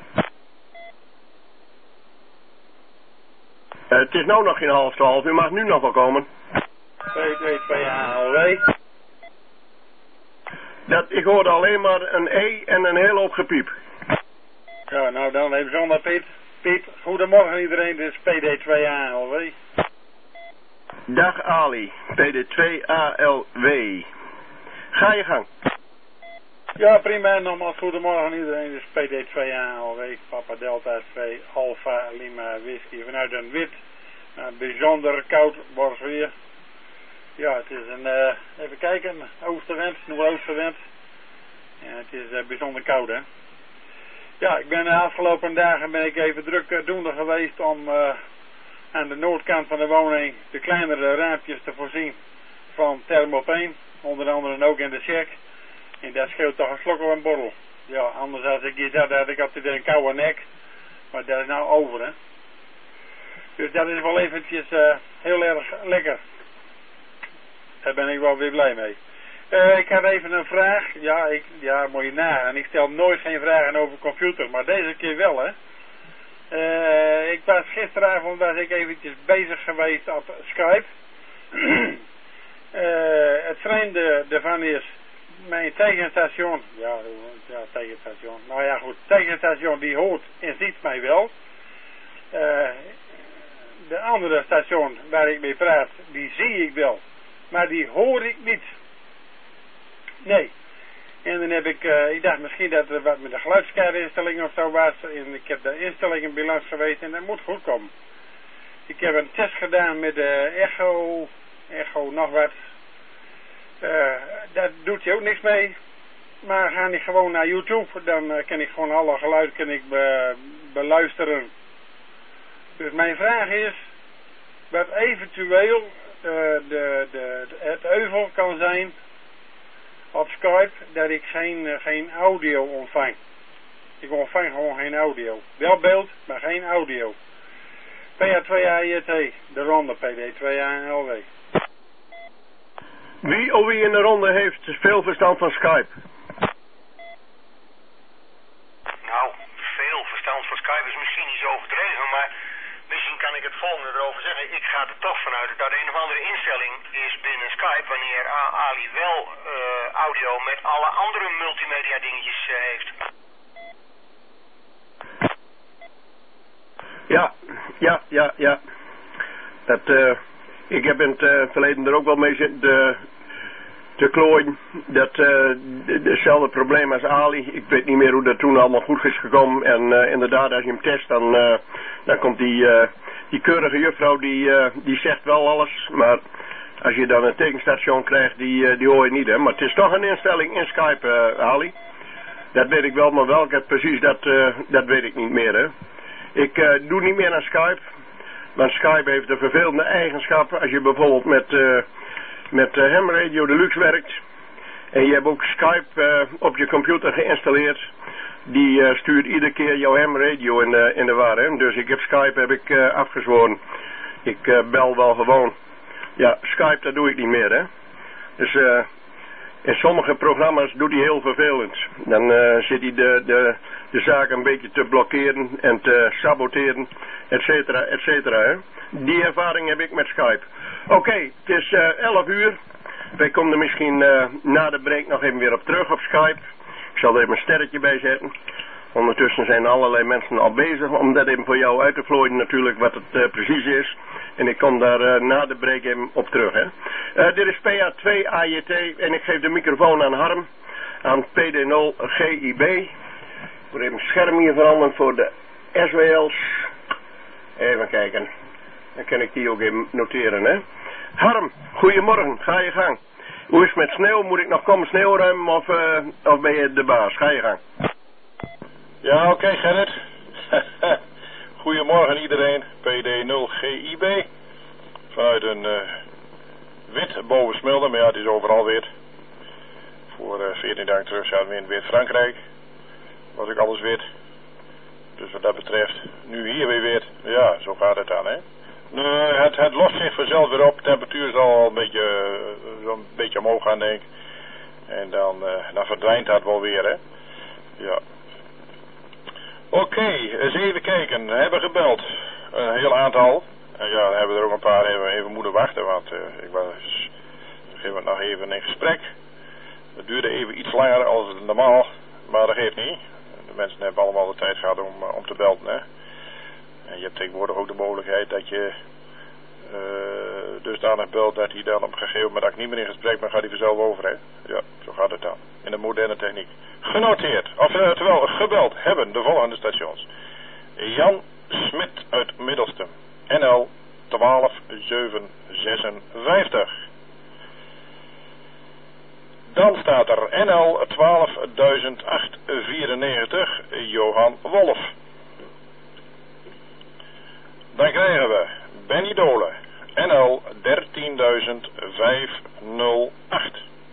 Uh, het is nou nog geen half twaalf, u mag nu nog wel komen. twee twee twee A L W. Dat, ik hoorde alleen maar een E en een hele hoop gepiep. Ja, nou dan even zonder Piet. Piet, goedemorgen iedereen, dit is P D twee A L W. Dag Ali, P D twee A L W. Ga je gang. Ja, prima, en nogmaals goedemorgen iedereen, dit is P D twee A L W. Papa Delta twee Alpha Lima Whisky vanuit een wit, uh, bijzonder koud borstweer. Ja, het is een, uh, even kijken, oostenwind, noordoostenwind. Ja, het is uh, bijzonder koud, hè. Ja, ik ben de afgelopen dagen ben ik even druk uh, doende geweest om uh, aan de noordkant van de woning de kleinere raampjes te voorzien van thermopeen. Onder andere ook in de check. En dat scheelt toch een slok op een borrel. Ja, anders als ik hier zat, had ik altijd een koude nek. Maar dat is nou over, hè. Dus dat is wel eventjes uh, heel erg lekker. Daar ben ik wel weer blij mee. Uh, ik had even een vraag. Ja, ik, ja, moet je nagaan. Ik stel nooit geen vragen over computer, maar deze keer wel, hè. Uh, ik was gisteravond was ik eventjes bezig geweest op Skype. uh, het vreemde ervan is, mijn tegenstation, ja, ja, tegenstation, nou ja goed, tegenstation die hoort en ziet mij wel. Uh, de andere station waar ik mee praat, die zie ik wel. Maar die hoor ik niet. Nee. En dan heb ik, uh, ik dacht misschien dat er wat met de geluidskaartinstelling of zo was. En ik heb de instellingen bij langs geweest en dat moet goed komen. Ik heb een test gedaan met de echo, echo nog wat. Uh, dat doet hij ook niks mee. Maar ga ik gewoon naar YouTube, dan uh, kan ik gewoon alle geluid kan ik be, beluisteren. Dus mijn vraag is, wat eventueel uh, de, de, het euvel kan zijn op Skype, dat ik geen, uh, geen audio ontvang. Ik ontvang gewoon geen audio. Wel beeld, maar geen audio. P A twee A J T, de ronde P D twee A L W. Wie of wie in de ronde heeft veel verstand van Skype? Nou, veel verstand van Skype is misschien niet zo overdreven, maar misschien kan ik het volgende erover zeggen. Ik ga er toch vanuit dat er een of andere instelling is binnen Skype wanneer Ali wel uh, audio met alle andere multimedia dingetjes uh, heeft. Ja, ja, ja, ja. Dat, uh, ik heb in het uh, verleden er ook wel mee zitten, uh, te klooien. Dat uh, hetzelfde probleem als Ali. Ik weet niet meer hoe dat toen allemaal goed is gekomen. En uh, inderdaad, als je hem test, dan, uh, dan komt die, uh, die keurige juffrouw, die, uh, die zegt wel alles. Maar als je dan een tekenstation krijgt, die, uh, die hoor je niet, hè. Maar het is toch een instelling in Skype, uh, Ali. Dat weet ik wel, maar welke precies, dat, uh, dat weet ik niet meer, hè. Ik uh, doe niet meer aan Skype. Want Skype heeft de vervelende eigenschappen. Als je bijvoorbeeld met, uh, met uh, Ham Radio Deluxe werkt. En je hebt ook Skype uh, op je computer geïnstalleerd. Die uh, stuurt iedere keer jouw Ham Radio in de, in de war. Hè? Dus ik heb Skype heb ik, uh, afgezworen. Ik uh, bel wel gewoon. Ja, Skype dat doe ik niet meer. Hè? Dus uh, in sommige programma's doet hij heel vervelend. Dan uh, zit hij de, de, de zaak een beetje te blokkeren en te saboteren. Et cetera, et cetera. Hè? Die ervaring heb ik met Skype. Oké, okay, het is uh, elf uur. Wij komen er misschien uh, na de break nog even weer op terug op Skype. Ik zal er even een sterretje bij zetten. Ondertussen zijn allerlei mensen al bezig om dat even voor jou uit te vlooien natuurlijk wat het uh, precies is. En ik kom daar uh, na de break even op terug. Hè. Uh, dit is P A twee A J T en ik geef de microfoon aan Harm. Aan P D nul G I B. Ik moet even het scherm hier veranderen voor de S W L's. Even kijken. Dan kan ik die ook even noteren, hè. Harm, goedemorgen. Ga je gang. Hoe is het met sneeuw? Moet ik nog komen sneeuwruimen of, uh, of ben je de baas? Ga je gang. Ja, oké okay, Gerrit. Goedemorgen iedereen. P D nul G I B. Vanuit een uh, wit boven Smilde, maar ja, het is overal wit. Voor uh, veertien dagen terug zaten we in wit Frankrijk. Was ik alles wit. Dus wat dat betreft, nu hier weer wit. Ja, zo gaat het dan, hè. Uh, het, het lost zich vanzelf weer op. De temperatuur zal al een beetje, uh, zo een beetje omhoog gaan, denk ik. En dan, uh, dan verdwijnt dat wel weer, hè. Ja. Oké, okay, eens even kijken. We hebben gebeld. Een heel aantal. En ja, dan hebben we er ook een paar even, even moeten wachten. Want uh, ik was op een gegeven moment nog even in gesprek. Het duurde even iets langer als normaal. Maar dat geeft niet. De mensen hebben allemaal de tijd gehad om, om te belden, hè. En je hebt tegenwoordig ook de mogelijkheid dat je uh, dusdanig belt dat hij dan op een gegeven moment, als ik niet meer in gesprek ben, gaat hij vanzelf over, hè. Ja, zo gaat het dan. In de moderne techniek. Genoteerd, of uh, terwijl gebeld hebben de volgende stations. Jan Smit uit Middelstum. N L twaalf zeven zesenvijftig. Dan staat er N L twaalfduizend achthonderdvierennegentig. Johan Wolf. Dan krijgen we Benny Dolen, N L dertienduizend vijfhonderdacht.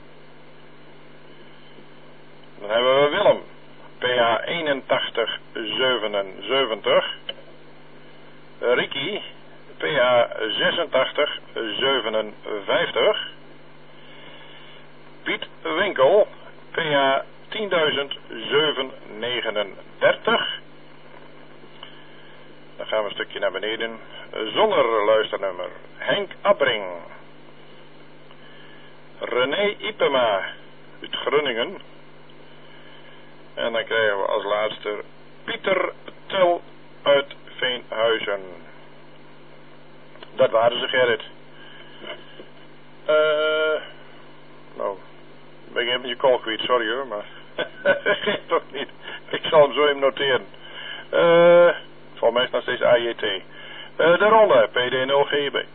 Dan hebben we Willem, P H eenentachtig zevenenzeventig. Ricky, P H zesentachtig zevenenvijftig. Piet Winkel, P H tienduizend zevenhonderdnegenendertig. Dan gaan we een stukje naar beneden. Zonder luisternummer. Henk Abbring. René Ipema uit Groningen. En dan krijgen we als laatste Pieter Tel uit Veenhuizen. Dat waren ze, Gerrit. Uh, nou, ben ik even je call kwijt, sorry hoor, maar geeft toch niet. Ik zal hem zo even noteren. Eh... Uh, Volgens mij is het nog steeds A J T. Uh, de ronde, P D nul G I B.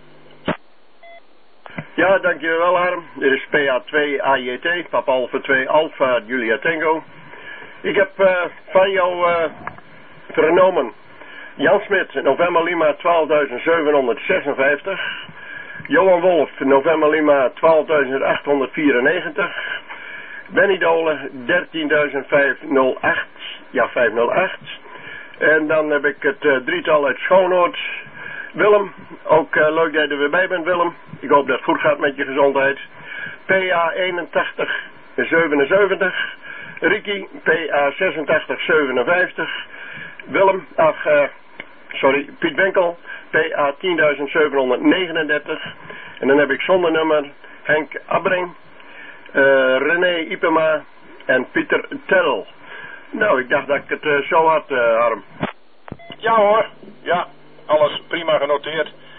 Ja, dankjewel Harm. Dit is P A twee A J T, Papa Alpha twee Alpha Julia Tango. Ik heb uh, van jou uh, vernomen Jan Smit, November Lima twaalfduizend zevenhonderdzesenvijftig. Johan Wolf, November Lima twaalfduizend achthonderdvierennegentig. Benny Dolen, dertienduizend vijfhonderdacht. Ja, vijfhonderdacht. En dan heb ik het uh, drietal uit Schoonoord. Willem, ook uh, leuk dat je er weer bij bent, Willem. Ik hoop dat het goed gaat met je gezondheid. P A eenentachtig zevenenzeventig. Ricky, P A zesentachtig zevenenvijftig. Willem, ach, uh, sorry, Piet Winkel, P A tienduizend zevenhonderdnegenendertig. En dan heb ik zonder nummer Henk Abbring, uh, René Ipema en Pieter Tel. Nou, ik dacht dat ik het uh, zo had, uh, Harm. Ja hoor, ja, alles prima genoteerd.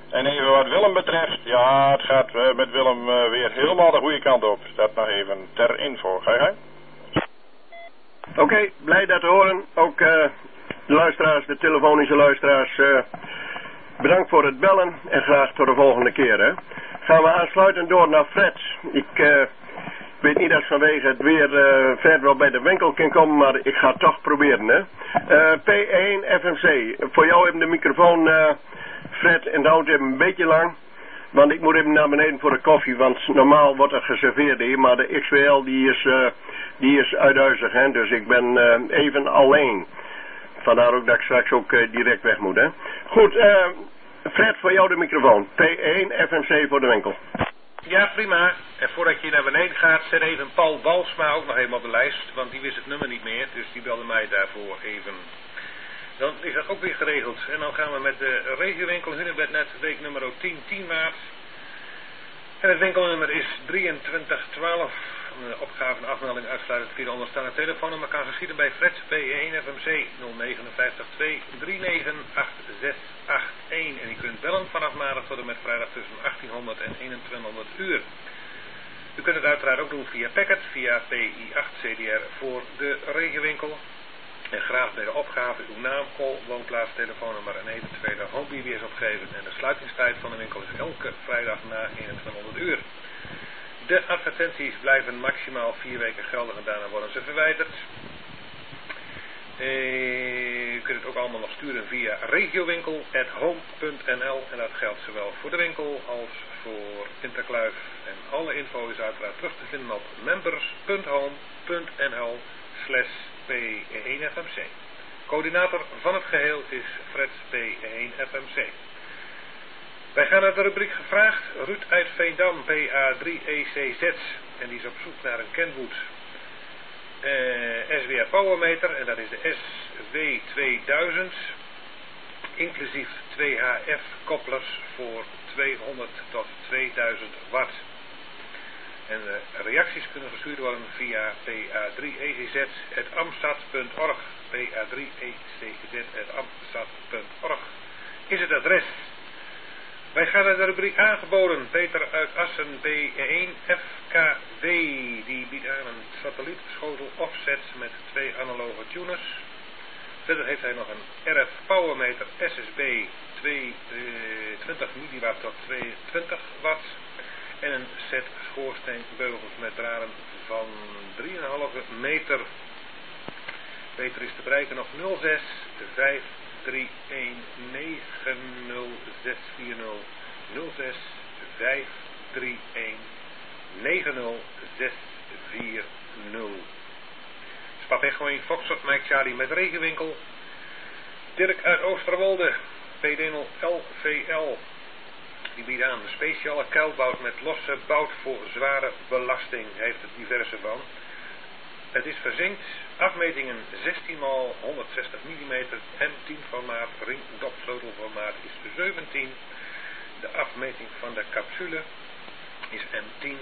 En even wat Willem betreft, ja, het gaat uh, met Willem uh, weer helemaal de goede kant op. Dat nog even ter info. Ga je gang? Oké, okay, blij dat te horen. Ook uh, de luisteraars, de telefonische luisteraars, uh, bedankt voor het bellen en graag tot de volgende keer. Hè. Gaan we aansluitend door naar Fred. Ik uh, weet niet of vanwege het weer uh, verder wel bij de winkel kan komen, maar ik ga het toch proberen. Hè. Uh, P één F M C, voor jou even de microfoon, uh, Fred, en de auto even een beetje lang. Want ik moet even naar beneden voor de koffie, want normaal wordt er geserveerd hier, maar de X W L die is, uh, die is uithuizig, hè, dus ik ben uh, even alleen. Vandaar ook dat ik straks ook uh, direct weg moet, hè. Goed, uh, Fred, voor jou de microfoon. P één F M C voor de winkel. Ja, prima. En voordat je naar beneden gaat, zet even Paul Balsma ook nog even op de lijst, want die wist het nummer niet meer, dus die belde mij daarvoor even. Dan is dat ook weer geregeld. En dan gaan we met de regiowinkel Hunebednet, week nummer tien, tien maart. En het winkelnummer is drieëntwintig twaalf. De opgave en afmelding uitsluitend via de onderstaande telefoonnummer kan geschieden bij Fred P één F M C nul negen vijf twee drie negen acht zes acht een. En u kunt bellen vanaf maandag tot en met vrijdag tussen achttienhonderd en eenentwintighonderd uur. U kunt het uiteraard ook doen via Packet, via P I acht C D R voor de regiowinkel. En graag bij de opgave uw naam, call, woonplaats, telefoonnummer en eventuele home B B S opgeven. En de sluitingstijd van de winkel is elke vrijdag na eenentwintighonderd uur. De advertenties blijven maximaal vier weken geldig en daarna worden ze verwijderd. Eh, u kunt het ook allemaal nog sturen via regiowinkel at home punt n l en dat geldt zowel voor de winkel als voor Interkluif. En alle info is uiteraard terug te vinden op members punt home punt n l slash P één F M C. Coördinator van het geheel is Fred P één F M C. Wij gaan naar de rubriek gevraagd. Ruud uit Veendam, P A drie E C Z. En die is op zoek naar een Kenwood uh, S W R Powermeter. En dat is de S W tweeduizend. Inclusief twee H F kopplers voor tweehonderd tot tweeduizend watt. En de reacties kunnen gestuurd worden via P A drie E C Z at amstad punt org. P A drie E C Z at amstad punt org is het adres. Wij gaan naar de rubriek aangeboden. Peter uit Assen, B één F K W. Die biedt aan een satellietschotel offset met twee analoge tuners. Verder heeft hij nog een R F Powermeter S S B twintig milliwatt tot tweeëntwintig watt. En een set schoorsteenbeugels met draden van drie komma vijf meter. Peter is te bereiken op nul zes vijf drie een negen nul zes vier nul. nul zes vijf drie een negen nul zes vier nul. Spat Echo in Foxtrot Mike Charlie met regenwinkel. Dirk uit Oosterwolde, P D nul L V L. Die biedt aan de speciale kuilbout met losse bout voor zware belasting. Heeft het diverse van. Het is verzinkt. Afmetingen zestien bij honderdzestig millimeter. M tien formaat. Ring dopsleutelformaat is zeventien. De afmeting van de capsule is M tien.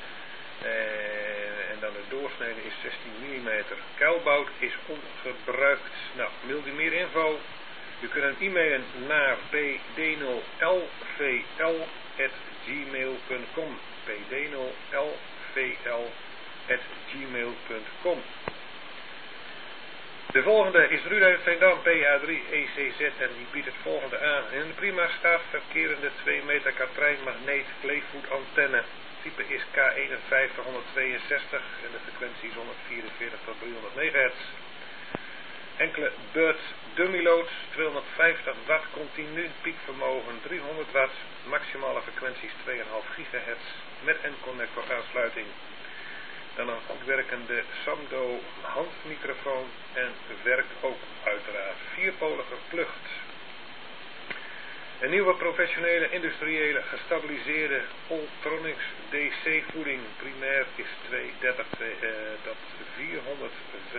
Uh, en dan de doorsnede is zestien millimeter. Kuilbout is ongebruikt. Nou, wilt u meer info? U kunt hem e-mailen naar p d nul L V L at gmail punt com. p d nul L V L at gmail punt com. De volgende is Ruud uit Veendam, P A drie E C Z en die biedt het volgende aan. In een prima staat verkerende twee meter katrijn magneet kleefvoet antenne. Type is K eenenvijftig honderdtweeënzestig en de frequentie is honderdvierenveertig tot driehonderd megahertz. Enkele Bird dummy loads, tweehonderdvijftig watt continu, piekvermogen driehonderd watt, maximale frequenties twee komma vijf gigahertz met N-connector aansluiting. Dan een goed werkende Samdo handmicrofoon en werkt ook uiteraard vierpolige plucht. Een nieuwe professionele, industriële, gestabiliseerde Ultronics D C voeding. Primair is tweehonderddertig tot vierhonderd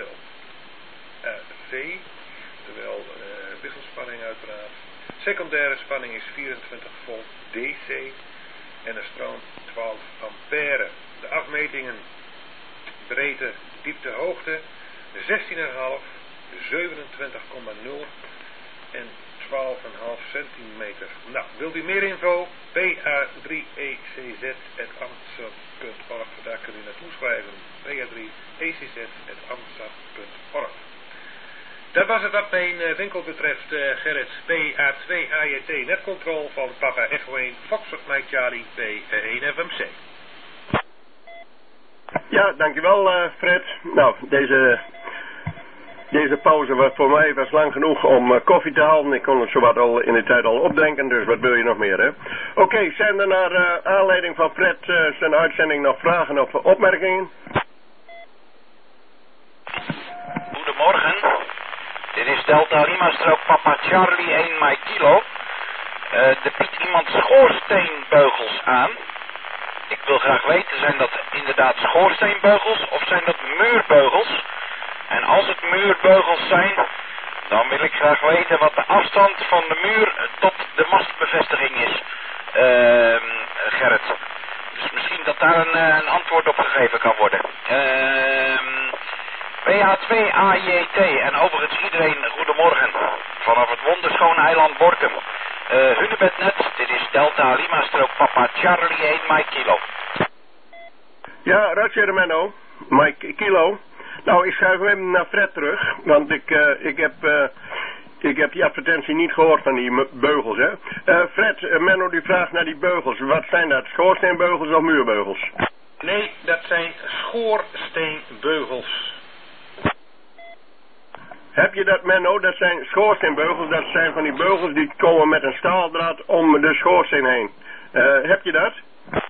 V, terwijl uh, wisselspanning uiteraard. Secundaire spanning is vierentwintig volt D C en de stroom twaalf ampère. De afmetingen breedte, diepte, hoogte zestien komma vijf, zevenentwintig komma nul en twaalf komma vijf centimeter. Nou, wilt u meer info? P A drie E C Z at amsterdam punt org. Daar kunt u naartoe schrijven. P A drie E C Z at amsterdam punt org. Dat was het wat mijn uh, winkel betreft, uh, Gerrit. P A twee A J T netcontrol van Papa Echo één, Foxtrot Mike Charlie, P één F M C. Ja, dankjewel uh, Fred. Nou, deze, deze pauze was voor mij was lang genoeg om uh, koffie te halen. Ik kon het zowat al in de tijd al opdenken, dus wat wil je nog meer, hè? Oké, okay, zijn er naar uh, aanleiding van Fred uh, zijn uitzending nog vragen of opmerkingen? Goedemorgen. Dit is Delta Lima strook Papa Charlie één Mike Kilo. Uh, er biedt iemand schoorsteenbeugels aan. Ik wil graag weten, zijn dat inderdaad schoorsteenbeugels of zijn dat muurbeugels? En als het muurbeugels zijn, dan wil ik graag weten wat de afstand van de muur tot de mastbevestiging is, uh, Gerrit. Dus misschien dat daar een, een antwoord op gegeven kan worden. Uh, P A twee A J T en overigens iedereen goedemorgen vanaf het wonderschoon eiland Borkum. Uh, Hunebednet, dit is Delta Lima strook Papa Charlie één Mike Kilo. Ja, Roger Menno, Mike Kilo. Nou, ik schuif hem naar Fred terug, want ik, uh, ik, heb, uh, ik heb die advertentie niet gehoord van die beugels, hè. Uh, Fred, uh, Menno die vraagt naar die beugels. Wat zijn dat, schoorsteenbeugels of muurbeugels? Nee, dat zijn schoorsteenbeugels. Heb je dat, Menno? Dat zijn schoorsteenbeugels. Dat zijn van die beugels die komen met een staaldraad om de schoorsteen heen. Uh, heb je dat?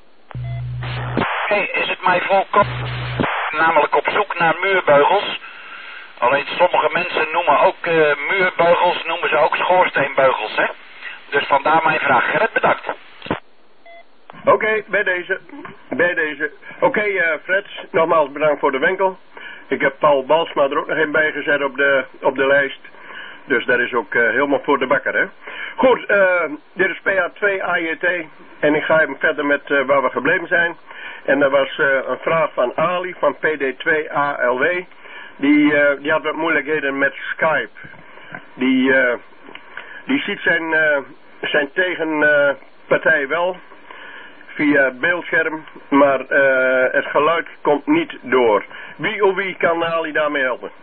Hey, is het mij volkomen namelijk op zoek naar muurbeugels. Alleen sommige mensen noemen ook uh, muurbeugels, noemen ze ook schoorsteenbeugels, hè? Dus vandaar mijn vraag. Gerrit, bedankt. Oké, okay, bij deze. Bij deze. Oké, okay, uh, Fred, nogmaals bedankt voor de winkel. Ik heb Paul Balsma er ook nog een bij gezet op de, op de lijst. Dus dat is ook uh, helemaal voor de bakker, hè. Goed, uh, dit is P A twee A J T. En ik ga even verder met uh, waar we gebleven zijn. En dat was uh, een vraag van Ali van P D twee A L W. Die, uh, die had wat moeilijkheden met Skype. Die, uh, die ziet zijn, uh, zijn tegenpartij uh, wel via het beeldscherm, maar uh, het geluid komt niet door. Wie of wie kan Ali daarmee helpen?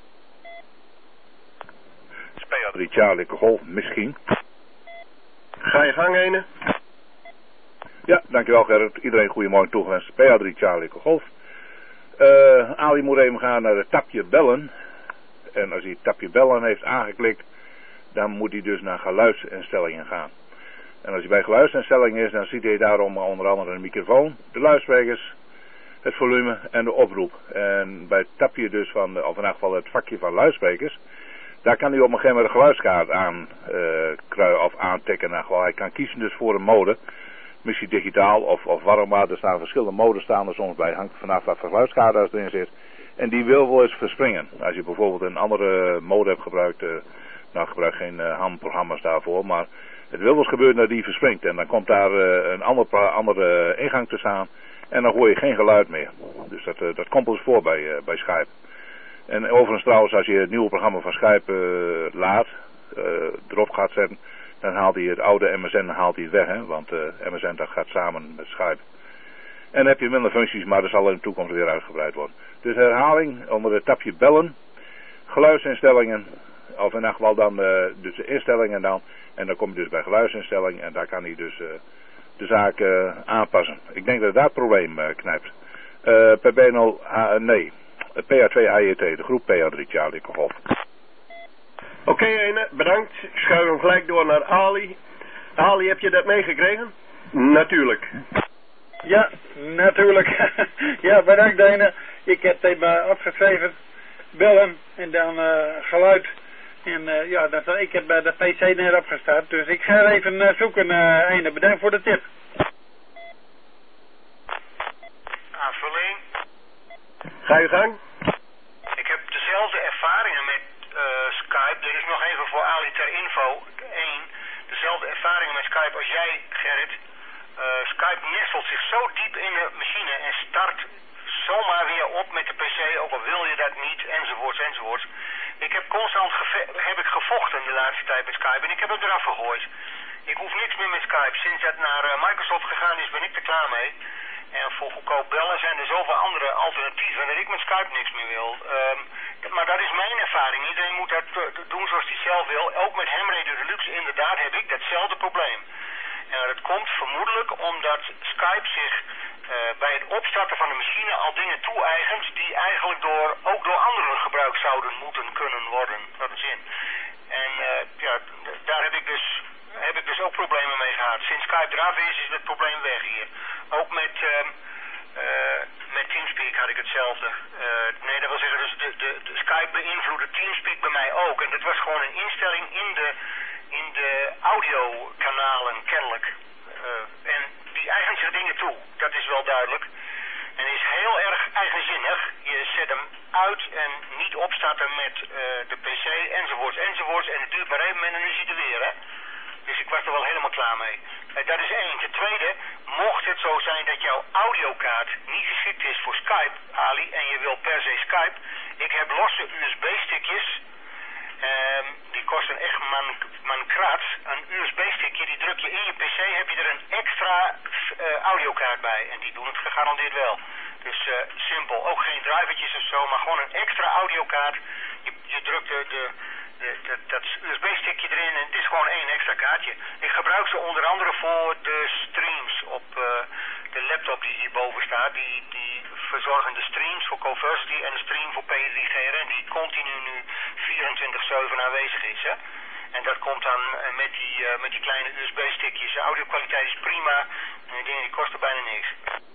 P A drie Charlie Golf, misschien. Ga je gang, ene? Ja, dankjewel Gerrit. Iedereen goedemorgen toegewenst. P A drie Charlie Golf. Uh, Ali moet even gaan naar het tapje bellen. En als hij het tapje bellen heeft aangeklikt, dan moet hij dus naar geluidsinstellingen gaan. En als hij bij geluidsinstellingen is, dan ziet hij daarom onder andere een microfoon, de luidsprekers, het volume en de oproep. En bij het tapje dus van, of in elk geval het vakje van luidsprekers, daar kan hij op een gegeven moment een geluidskaart aan uh, kruien of aantikken. En gewoon, hij kan kiezen dus voor een mode. Misschien digitaal of, of warm, maar er staan verschillende modes staan er soms bij. Hangt vanaf wat voor geluidskaart er erin zit. En die wil wel eens verspringen. Als je bijvoorbeeld een andere mode hebt gebruikt, uh, nou gebruik geen uh, handprogramma's daarvoor, maar het wil wel eens gebeuren dat die verspringt. En dan komt daar uh, een ander, andere ingang te staan en dan hoor je geen geluid meer. Dus dat, uh, dat komt wel eens voor bij, uh, bij Skype. En overigens trouwens, als je het nieuwe programma van Skype uh, laat, uh, erop gaat zetten, dan haalt hij het oude M S N haalt hij het weg, hè? Want uh, M S N dat gaat samen met Skype. En dan heb je minder functies, maar dat zal in de toekomst weer uitgebreid worden. Dus herhaling onder het tapje bellen, geluidsinstellingen, of in elk geval dan uh, dus de instellingen dan. En dan kom je dus bij geluidsinstellingen en daar kan hij dus uh, de zaak uh, aanpassen. Ik denk dat daar het probleem uh, knijpt. Uh, P B nul, uh, nee, P A twee A J T, de groep P A drie Charlie Golf. Oké, okay, ene, bedankt. Ik schuif hem gelijk door naar Ali. Ali, heb je dat meegekregen? Natuurlijk. Ja, natuurlijk. Ja, bedankt ene. Ik heb het even afgeschreven. Bellen en dan uh, geluid. En uh, ja, dat, ik heb bij de P C net opgestart. Dus ik ga even uh, zoeken. Uh, ene, bedankt voor de tip. Aanvulling. Ga je gang. Ik heb dezelfde ervaringen met uh, Skype. Er is nog even voor Ali ter info. Eén, dezelfde ervaringen met Skype als jij, Gerrit. Uh, Skype nestelt zich zo diep in de machine en start zomaar weer op met de P C, ook al wil je dat niet, enzovoorts, enzovoorts. Ik heb constant geve heb ik gevochten de laatste tijd met Skype en ik heb het eraf gegooid. Ik hoef niks meer met Skype. Sinds het naar uh, Microsoft gegaan is, ben ik er klaar mee. En voor goedkoop bellen zijn er zoveel andere alternatieven dat ik met Skype niks meer wil. Um, maar dat is mijn ervaring. Iedereen moet dat uh, doen zoals hij zelf wil. Ook met Hemradio Deluxe inderdaad heb ik datzelfde probleem. En dat komt vermoedelijk omdat Skype zich uh, bij het opstarten van de machine al dingen toe-eigent die eigenlijk door, ook door anderen gebruikt zouden moeten kunnen worden. Dat is in. En uh, ja, daar heb ik dus... heb ik dus ook problemen mee gehad. Sinds Skype eraf is, is het probleem weg hier. Ook met, uh, uh, met Teamspeak had ik hetzelfde. Uh, nee, dat wil zeggen, dus de, de, de Skype beïnvloedde Teamspeak bij mij ook. En dat was gewoon een instelling in de, in de audiokanalen, kennelijk. Uh, en die eigent zich dingen toe, dat is wel duidelijk. En is heel erg eigenzinnig. Je zet hem uit en niet opstarten met uh, de pc, enzovoorts, enzovoorts. En het duurt maar even en dan is hij er weer, hè. Dus ik was er wel helemaal klaar mee. Uh, dat is één. Ten tweede, mocht het zo zijn dat jouw audiokaart niet geschikt is voor Skype, Ali, en je wil per se Skype, ik heb losse U S B-stickjes. Um, die kosten echt man, man krat. Een U S B-stickje, die druk je in je pc, heb je er een extra uh, audiokaart bij. En die doen het gegarandeerd wel. Dus uh, simpel. Ook geen drivertjes of zo, maar gewoon een extra audiokaart. Je, je drukt de... de De, de, dat U S B-stickje erin en het is gewoon één extra kaartje. Ik gebruik ze onder andere voor de streams op uh, de laptop die hierboven staat. Die, die verzorgen de streams voor Coversity en de stream voor P drie G R N die continu nu vierentwintig zeven aanwezig is. Hè? En dat komt dan uh, met, die, uh, met die kleine U S B-stickjes. De audio-kwaliteit is prima en die dingen die kosten bijna niks.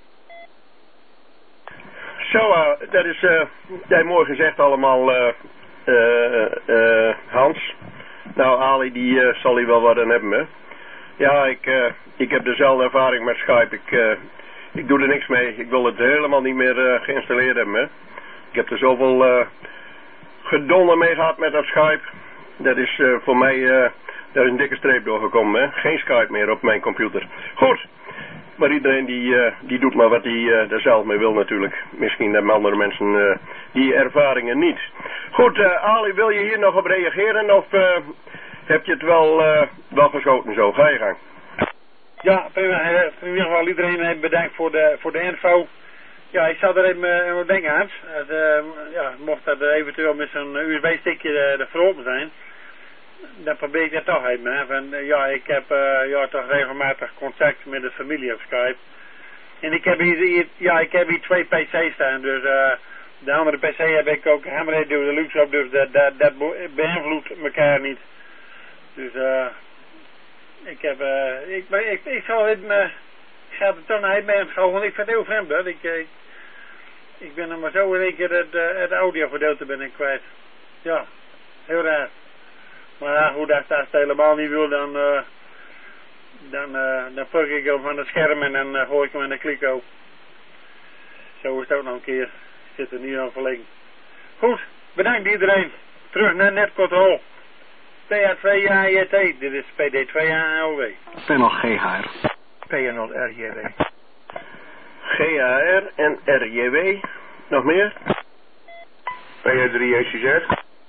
Zo, uh, dat is uh, jij mooi gezegd allemaal... Uh... Uh, uh, Hans. Nou, Ali, die uh, zal hier wel wat aan hebben, hè. Ja, ik, uh, ik heb dezelfde ervaring met Skype. Ik, uh, ik doe er niks mee. Ik wil het helemaal niet meer uh, geïnstalleerd hebben, hè. Ik heb er zoveel uh, gedonder mee gehad met dat Skype. Dat is uh, voor mij, uh, daar is een dikke streep doorgekomen, hè. Geen Skype meer op mijn computer. Goed. Maar iedereen die, uh, die doet maar wat hij uh, er zelf mee wil natuurlijk. Misschien hebben andere mensen uh, die ervaringen niet. Goed, uh, Ali, wil je hier nog op reageren of uh, heb je het wel, uh, wel geschoten zo? Ga je gang. Ja, in ieder geval iedereen bedankt voor de, voor de info. Ja, ik zou er even uh, denken, Hans. Uh, ja, mocht dat eventueel met zo'n U S B-stickje uh, er voor open zijn, dan probeer ik dat toch even. Hè. Van, uh, ja, ik heb uh, ja, toch regelmatig contact met de familie op Skype. En ik heb hier, hier, ja, ik heb hier twee P C's staan, dus uh, de andere P C heb ik ook Hemradio Deluxe op, dus dat, dat, dat beïnvloedt elkaar niet. Dus uh, ik heb, uh, ik, ik, ik zal even, uh, ik ga er toch naar even schoon, want ik vind het heel vreemd, hè. Ik, ik, ik ben er maar zo in één keer het, uh, het audiogedeelte ben ik kwijt. Ja, heel raar. Maar ja, hoe dat, dat helemaal niet wil, dan, uh, dan, uh, dan pluk ik hem van het scherm en dan uh, gooi ik hem in de kliko. Zo is het ook nog een keer. Ik zit er niet aan verlengd. Goed, bedankt iedereen. Terug naar Netcontrol. P A twee A J T, dit is P D twee A O W. Panel G H R. P nul R J W. G H R en R J W. Nog meer? P E drie E C Z.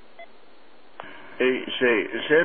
E C Z.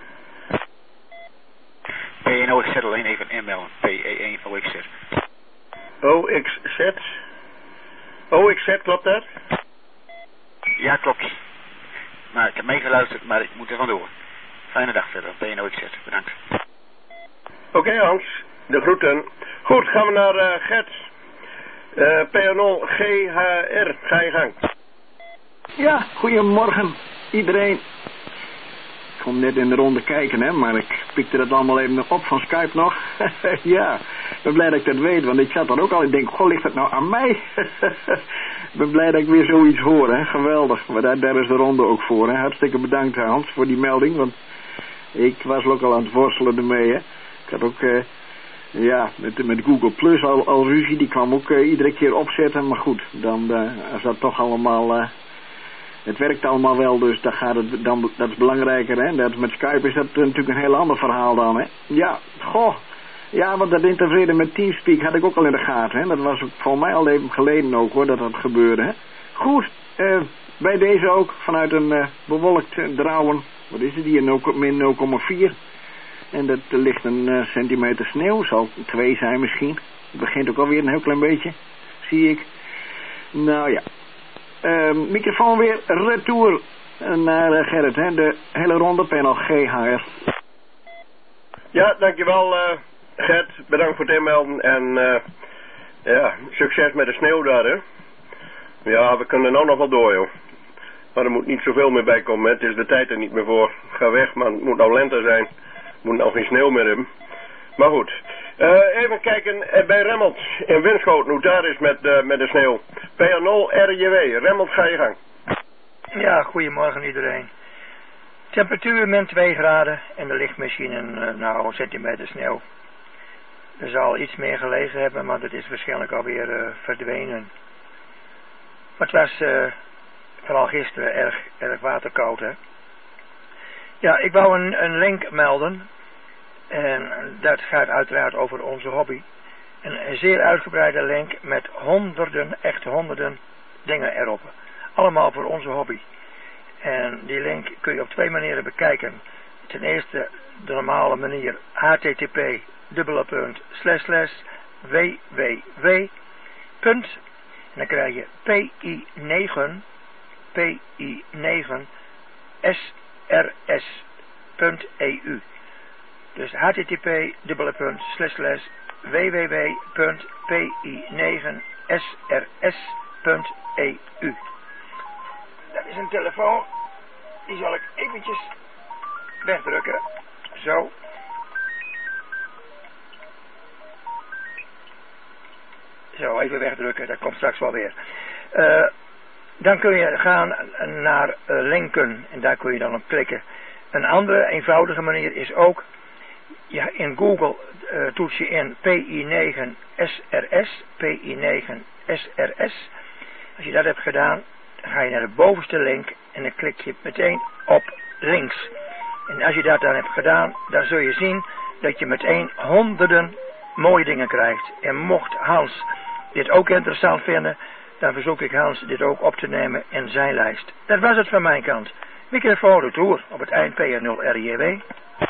P één O X Z alleen even inbellen. P E één O X Z. O X Z. O X Z, klopt dat? Ja, klopt. Maar ik heb meegeluisterd, maar ik moet er vandoor. Fijne dag verder. P één O X Z. Bedankt. Oké, okay, Hans. De groeten. Goed, gaan we naar uh, Gert. Uh, P nul G H R. Ga je gang. Ja, goedemorgen iedereen. Ik kom net in de ronde kijken, hè, maar ik pikte dat allemaal even nog op van Skype nog. Ja, ik ben blij dat ik dat weet, want ik zat er ook al. Ik denk, goh, ligt dat nou aan mij? Ik ben blij dat ik weer zoiets hoor, hè. Geweldig. Maar daar, daar is de ronde ook voor, hè. Hartstikke bedankt, Hans, voor die melding, want ik was ook al aan het worstelen ermee, hè. Ik had ook, uh, ja, met, met Google Plus al, al ruzie, die kwam ook uh, iedere keer opzetten, maar goed, dan uh, is dat toch allemaal... Uh, Het werkt allemaal wel, dus dan gaat het, dan, dat is belangrijker, hè. Dat, met Skype is dat natuurlijk een heel ander verhaal dan, hè. Ja, goh. Ja, want dat interfereren met Teamspeak had ik ook al in de gaten, hè. Dat was voor mij al even geleden ook, hoor, dat dat gebeurde, hè. Goed, uh, bij deze ook vanuit een uh, bewolkt uh, Drouwen. Wat is het hier? min nul komma vier. En dat, er ligt een uh, centimeter sneeuw. Zal twee zijn misschien. Het begint ook alweer een heel klein beetje. Zie ik. Nou ja. Uh, microfoon weer retour naar uh, Gerrit. Hè? De hele ronde panel G H R. Ja, dankjewel uh, Gert. Bedankt voor het inmelden. En uh, ja, succes met de sneeuw daar, hè. Ja, we kunnen nou nog wel door, joh. Maar er moet niet zoveel meer bij komen. Het is de tijd er niet meer voor. Ga weg, man. Het moet nou lente zijn. Er moet nou geen sneeuw meer hebben. Maar goed. Uh, even kijken uh, bij Remmelt in Winschoten. Hoe daar is met, uh, met de sneeuw. P A nul R J W. Remmelt, ga je gang. Ja, goedemorgen iedereen. Temperatuur min twee graden. En er ligt misschien een, uh, nou, een centimeter sneeuw. Er zal iets meer gelegen hebben, maar dat is waarschijnlijk alweer uh, verdwenen. Maar het was uh, vooral gisteren erg, erg waterkoud, hè. Ja, ik wou een, een link melden. En dat gaat uiteraard over onze hobby. Een, een zeer uitgebreide link met honderden, echt honderden dingen erop. Allemaal voor onze hobby. En die link kun je op twee manieren bekijken. Ten eerste de normale manier h t t p dubbele punt slash slash w w w punt en dan krijg je p i negen p i negen s r s punt e u. Dus h t t p dubbele punt slash slash w w w punt p i negen s r s punt e u. Dat is een telefoon. Die zal ik eventjes wegdrukken. Zo. Zo, even wegdrukken. Dat komt straks wel weer. Uh, dan kun je gaan naar uh, linken. En daar kun je dan op klikken. Een andere eenvoudige manier is ook. Ja, in Google uh, toets je in P I negen S R S. P I negen S R S. Als je dat hebt gedaan, dan ga je naar de bovenste link. En dan klik je meteen op links. En als je dat dan hebt gedaan, dan zul je zien dat je meteen honderden mooie dingen krijgt. En mocht Hans dit ook interessant vinden, dan verzoek ik Hans dit ook op te nemen in zijn lijst. Dat was het van mijn kant. Microfoon retour op het eind P A nul R J W.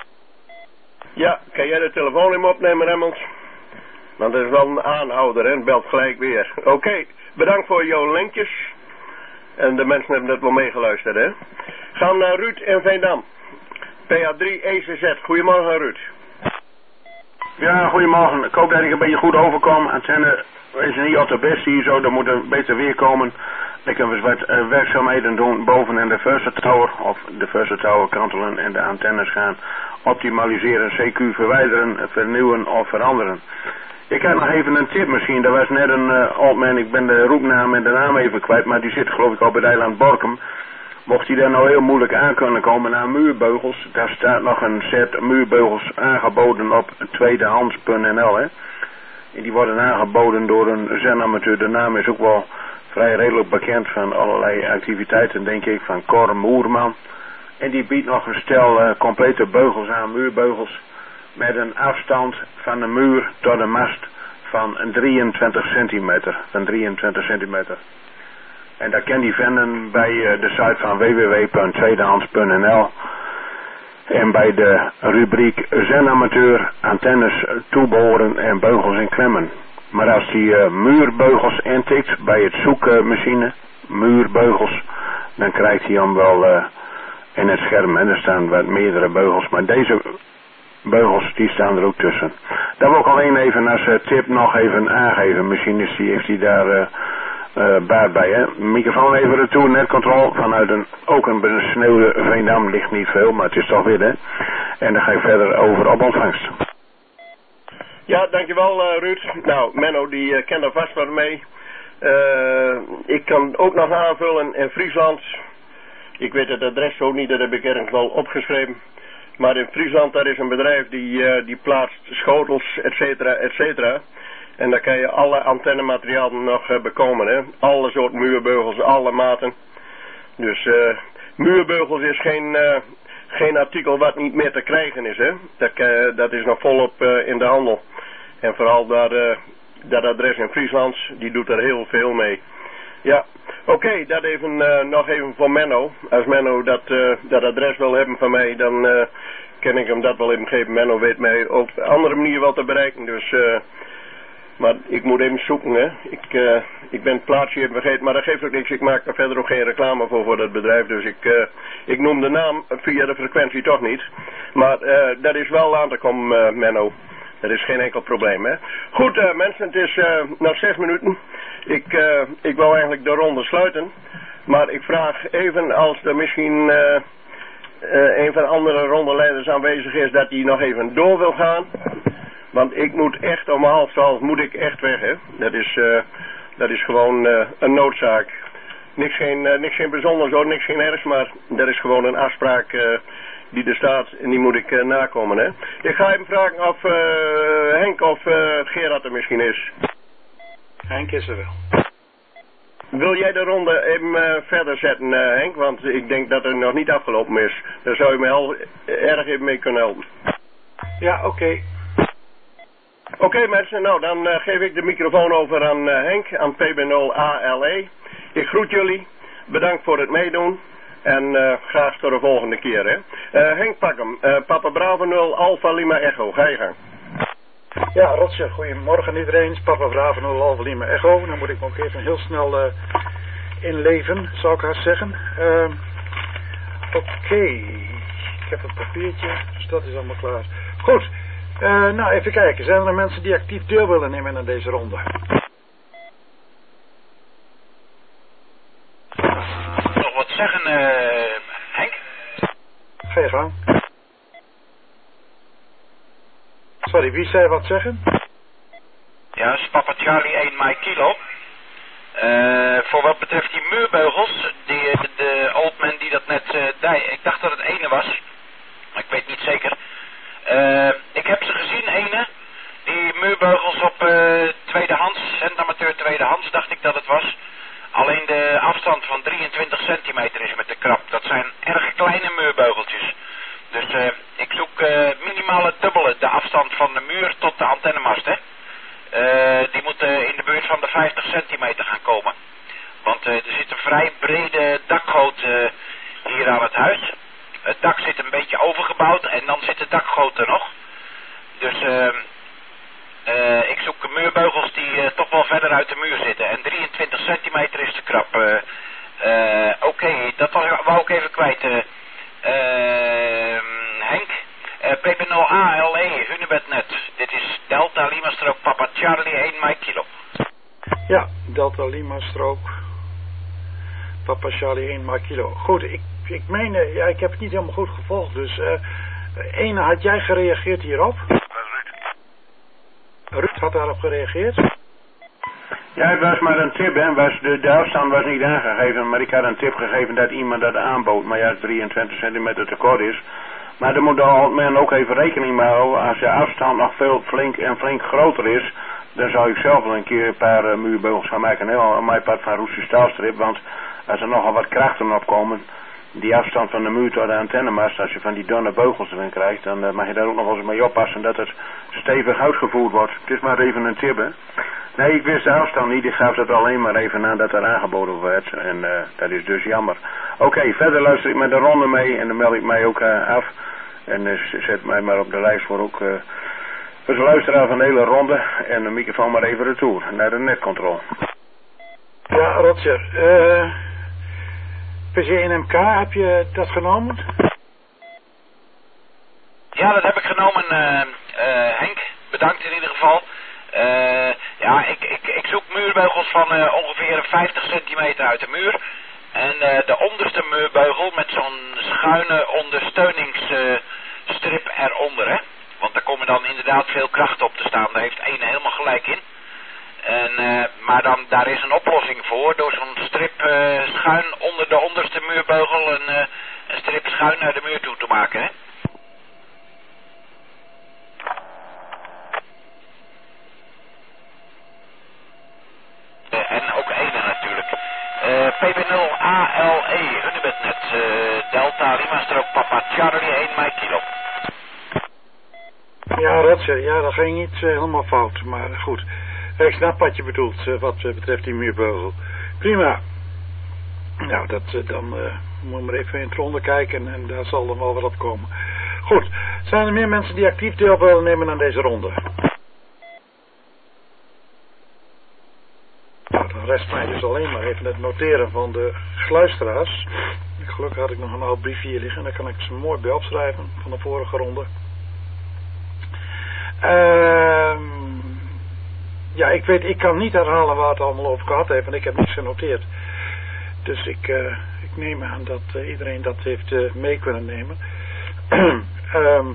Ja, kan jij de telefoon in opnemen, Remmels? Want dat is wel een aanhouder, hè? Belt gelijk weer. Oké, okay, bedankt voor jouw linkjes. En de mensen hebben het wel meegeluisterd, hè? Gaan naar Ruud in Veendam. P A drie E C Z. Goedemorgen, Ruud. Ja, goedemorgen. Ik hoop dat ik een beetje goed overkom. Antenne is niet altijd best hier zo. Er moet een beter weer komen. Ik kan eens wat uh, werkzaamheden doen boven in de First Tower. Of de First Tower kantelen en de antennes gaan optimaliseren, C Q verwijderen, vernieuwen of veranderen. Ik had nog even een tip misschien. Er was net een uh, old man, ik ben de roepnaam en de naam even kwijt, maar die zit geloof ik op het eiland Borkum. Mocht hij daar nou heel moeilijk aan kunnen komen naar muurbeugels, daar staat nog een set muurbeugels aangeboden op tweedehands punt n l. Hè. En die worden aangeboden door een zenamateur. De naam is ook wel vrij redelijk bekend van allerlei activiteiten, denk ik, van Cor Moerman. En die biedt nog een stel uh, complete beugels aan, muurbeugels, met een afstand van de muur tot de mast van drieëntwintig centimeter. Van drieëntwintig centimeter. En dat kan die vinden bij uh, de site van w w w punt tweedehands punt n l. En bij de rubriek zenamateur, antennes, toeboren en beugels en klemmen. Maar als die uh, muurbeugels intikt bij het zoekmachine, muurbeugels, dan krijgt hij hem wel uh, in het scherm. En er staan wat meerdere beugels, maar deze beugels die staan er ook tussen. Dat wil ik alleen even als uh, tip nog even aangeven. Misschien is die, heeft hij daar uh, uh, baat bij. Hè? Microfoon even retour, netcontrol vanuit een ook een besneeuwde Veendam. Ligt niet veel, maar het is toch weer, hè. En dan ga ik verder over op ontvangst. Ja, dankjewel uh, Ruud. Nou, Menno die uh, kent er vast wat mee. Uh, ik kan ook nog aanvullen in Friesland. Ik weet het adres ook niet, dat heb ik ergens wel opgeschreven. Maar in Friesland, daar is een bedrijf die, uh, die plaatst schotels, et cetera, et cetera. En daar kan je alle antennematerialen nog uh, bekomen, hè. Alle soort muurbeugels, alle maten. Dus uh, muurbeugels is geen, uh, geen artikel wat niet meer te krijgen is, hè. Dat, uh, dat is nog volop uh, in de handel. En vooral daar, uh, dat adres in Friesland, die doet er heel veel mee. Ja, oké, okay, dat even uh, nog even voor Menno. Als Menno dat, uh, dat adres wil hebben van mij, dan uh, kan ik hem dat wel even geven. Menno weet mij op een andere manier wel te bereiken, dus... Uh, maar ik moet even zoeken, hè. Ik, uh, ik ben het plaatsje even vergeten, maar dat geeft ook niks. Ik maak er verder ook geen reclame voor voor dat bedrijf, dus ik, uh, ik noem de naam via de frequentie toch niet. Maar uh, dat is wel aan te komen, uh, Menno. Dat is geen enkel probleem, hè. Goed, uh, mensen, het is uh, nog zes minuten. Ik, uh, ik wou eigenlijk de ronde sluiten. Maar ik vraag even als er misschien uh, uh, een van de andere rondeleiders aanwezig is, dat hij nog even door wil gaan. Want ik moet echt om half twaalf moet ik echt weg, hè. Dat is, uh, dat is gewoon uh, een noodzaak. Niks geen, uh, niks geen bijzonders hoor, niks geen ergs, maar dat is gewoon een afspraak uh, die er staat en die moet ik uh, nakomen, hè. Ik ga even vragen of uh, Henk of uh, Gerard er misschien is. Henk is er wel. Wil jij de ronde even uh, verder zetten, uh, Henk? Want ik denk dat het nog niet afgelopen is. Daar zou je me al erg even mee kunnen helpen. Ja, oké. Okay. Oké okay, mensen, nou dan uh, geef ik de microfoon over aan uh, Henk, aan P B nul A L E. Ik groet jullie, bedankt voor het meedoen en uh, graag tot de volgende keer, hè. Uh, Henk, pak hem. Uh, Papa Bravo nul Alpha Lima Echo, ga je gang. Ja, Roger, goedemorgen iedereen. Papa Bravo nul Alpha Lima Echo. Dan moet ik me ook even heel snel uh, inleven, zou ik haast zeggen. Uh, Oké, okay. Ik heb een papiertje, dus dat is allemaal klaar. Goed. Uh, nou, even kijken. Zijn er mensen die actief deel willen nemen aan deze ronde? Nog wat zeggen, uh, Henk? Ga je gang. Sorry, wie zei wat zeggen? Ja, is Papa Charlie één Mike Kilo. Uh, voor wat betreft die muurbeugels, die, de, de old man die dat net uh, deed, ik dacht dat het ene was, maar ik weet niet zeker. Uh, ik heb ze gezien, ene. Die muurbeugels op uh, tweedehands, centamateur tweedehands, dacht ik dat het was. Alleen de afstand van drieëntwintig centimeter is met de krap. Dat zijn erg kleine muurbeugeltjes. Dus uh, ik zoek uh, minimaal het dubbele, de afstand van de muur tot de antennemast, hè. Uh, die moet uh, in de buurt van de vijftig centimeter gaan komen. Want uh, er zit een vrij brede dakgoot uh, hier aan het huis. Het dak zit een beetje overgebouwd en dan zit de dakgoot er nog. Dus uh, uh, ik zoek muurbeugels die uh, toch wel verder uit de muur zitten. En drieëntwintig centimeter is te krap. Uh, uh, Oké, okay, dat wou ik even kwijt. Uh, uh, Henk, uh, P B nul A L E, Hunebednet. Dit is Delta Lima strook Papa Charlie één Mike Kilo. Ja, Delta Lima strook Papa Charlie één Mike Kilo. Goed, ik Ik meen, ja, ik heb het niet helemaal goed gevolgd, dus uh, ene, had jij gereageerd hierop? Dat was Ruud. Ruud had daarop gereageerd? Ja, het was maar een tip, hè. Was de, de afstand was niet aangegeven, maar ik had een tip gegeven dat iemand dat aanbood. Maar ja, drieëntwintig centimeter tekort is. Maar daar moet de men ook even rekening mee houden. Als de afstand nog veel flink en flink groter is, dan zou ik zelf wel een keer een paar uh, muurbeugels gaan maken. Heel aan mijn part van Roesje staalstrip, want als er nogal wat krachten opkomen, die afstand van de muur tot de antennemast, als je van die dunne beugels erin krijgt, dan uh, mag je daar ook nog wel eens mee oppassen dat het stevig uitgevoerd wordt. Het is maar even een tip, hè. Nee, ik wist de afstand niet. Ik gaf dat alleen maar even aan dat er aangeboden werd. En uh, dat is dus jammer. Oké, okay, verder luister ik met de ronde mee en dan meld ik mij ook uh, af. En uh, zet mij maar op de lijst voor ook uh, voor de luisteraar van de hele ronde. En de microfoon maar even retour naar de netcontrole. Ja, Roger. Uh, P C N M K, heb je dat genomen? Ja, dat heb ik genomen, uh, uh, Henk. Bedankt in ieder geval. Uh, ja, ik, ik, ik zoek muurbeugels van uh, ongeveer vijftig centimeter uit de muur. En uh, de onderste muurbeugel met zo'n schuine ondersteuningsstrip uh, eronder, hè. Want daar komen dan inderdaad veel kracht op te staan. Daar heeft één helemaal gelijk in. En, uh, maar dan, daar is een oplossing voor. Door zo'n strip uh, schuin onder de onderste muurbeugel een, uh, een strip schuin naar de muur toe te maken, hè. Uh, en ook ene natuurlijk. Uh, P B nul A L E, Hunebednet, uh, Delta Lima strook Papa Charlie één Mike Kilo. Ja, Roger, ja, dat ging iets uh, helemaal fout, maar goed. Ik snap wat je bedoelt, uh, wat betreft die muurbeugel. Prima. Nou, dat, uh, dan uh, moet je maar even in het ronde kijken en, en daar zal dan wel wat op komen. Goed, zijn er meer mensen die actief deel willen nemen aan deze ronde? Nou, dan rest mij dus alleen maar even het noteren van de luisteraars. Gelukkig had ik nog een oud briefje hier liggen, daar kan ik ze mooi bij opschrijven van de vorige ronde. Uh, ja, ik weet, ik kan niet herhalen waar het allemaal over gehad heeft, want ik heb niks genoteerd. Dus ik, uh, ik neem aan dat uh, iedereen dat heeft uh, mee kunnen nemen. um,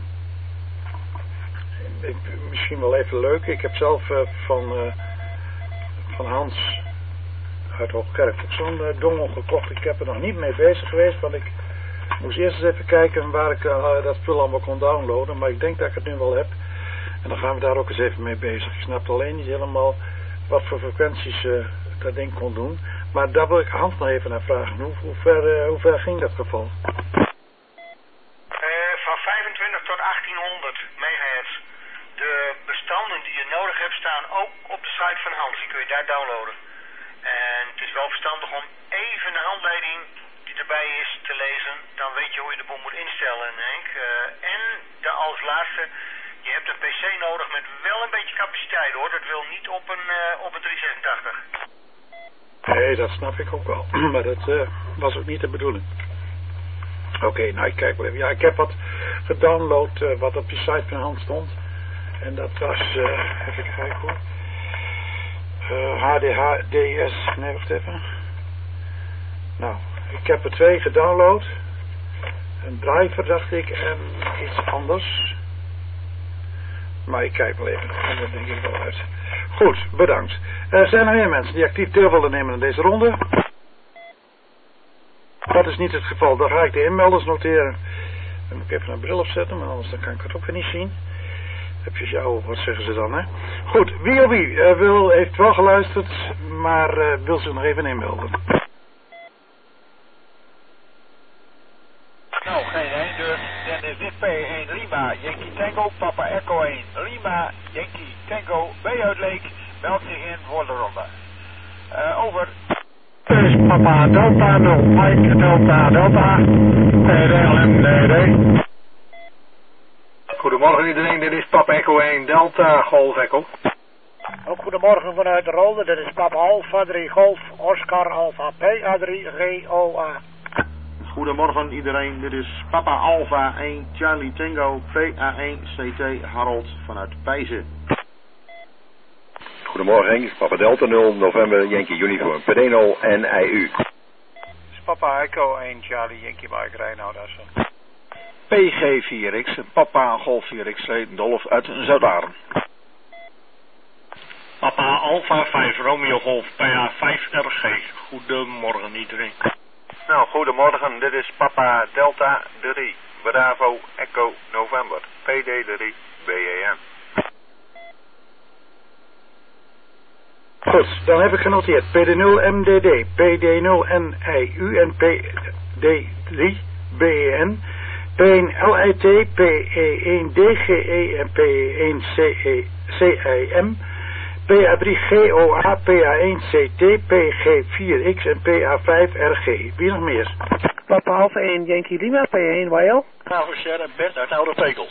ik, misschien wel even leuk. Ik heb zelf uh, van, uh, van Hans uit Hoogkerk zo'n uh, dongel gekocht. Ik heb er nog niet mee bezig geweest, want ik moest eerst eens even kijken waar ik uh, dat spul allemaal kon downloaden. Maar ik denk dat ik het nu wel heb. En dan gaan we daar ook eens even mee bezig. Ik snap alleen niet helemaal wat voor frequenties uh, dat ding kon doen. Maar daar wil ik Hans nog even naar vragen. Hoe, hoe, ver, uh, hoe ver ging dat geval? Uh, van vijfentwintig tot achttienhonderd megahertz. De bestanden die je nodig hebt staan ook op de site van Hans. Die kun je daar downloaden. En het is wel verstandig om even de handleiding die erbij is te lezen. Dan weet je hoe je de boel moet instellen, Henk. Uh, en de, als laatste, je hebt een pc nodig met wel een beetje capaciteit, hoor. Dat wil niet op een, uh, op een driehonderdzesentachtig. Nee, dat snap ik ook wel. Maar dat uh, was ook niet de bedoeling. Oké, okay, nou ik kijk wel even. Ja, ik heb wat gedownload uh, wat op die site van Hans stond. En dat was, uh, even kijken hoor. Uh, H D H D S, nee wacht even. Nou, ik heb er twee gedownload. Een driver dacht ik en iets anders. Maar ik kijk wel even, en dat denk ik wel uit. Goed, bedankt. Uh, zijn er meer mensen die actief deel willen nemen aan deze ronde? Dat is niet het geval. Dan ga ik de inmelders noteren. Dan moet ik even een bril opzetten, maar anders dan kan ik het ook weer niet zien. Heb je jou, wat zeggen ze dan, hè? Goed, wie of wie uh, wil, heeft wel geluisterd, maar uh, wil zich nog even inmelden. Nou, geen één dus. Dan is dit P één Lima, Yankee Tango, Papa Echo één Lima, Yankee Tango, B uit Leek, meldt zich in voor de ronde. Uh, over. Dit is Papa Delta nul, Mike Delta Delta, P D L M D D. Goedemorgen iedereen, dit is Papa Echo één Delta Golf Echo. Ook goedemorgen vanuit de ronde, dit is Papa Alpha drie Golf, Oscar Alpha P A drie G O A. Goedemorgen iedereen, dit is Papa Alpha één Charlie Tango P A één C T Harold vanuit Pijzen. Goedemorgen Henk, Papa Delta nul November Yankee Uniform P D nul N I U. Dit is Papa Echo één Charlie Yankee Mike Reinoud Assen. P G vier X, Papa Golf vier X Dolf uit Zuidaren. Papa Alpha vijf Romeo Golf P A vijf R G. Goedemorgen iedereen. Nou, goedemorgen, dit is Papa Delta drie Bravo Echo November P D drie B E M. Goed, dan heb ik genoteerd P D nul M D D, P D nul N I U en P D drie B E N, P één L I T, P E één D G E en P E één C E C I M, P A drie G O A, P A één C T, P G vier X en P A vijf R G. Wie nog meer? Papa Alpha één Yankee Lima, P één Y L. Bravo Sierra Bert uit Oude Pekel.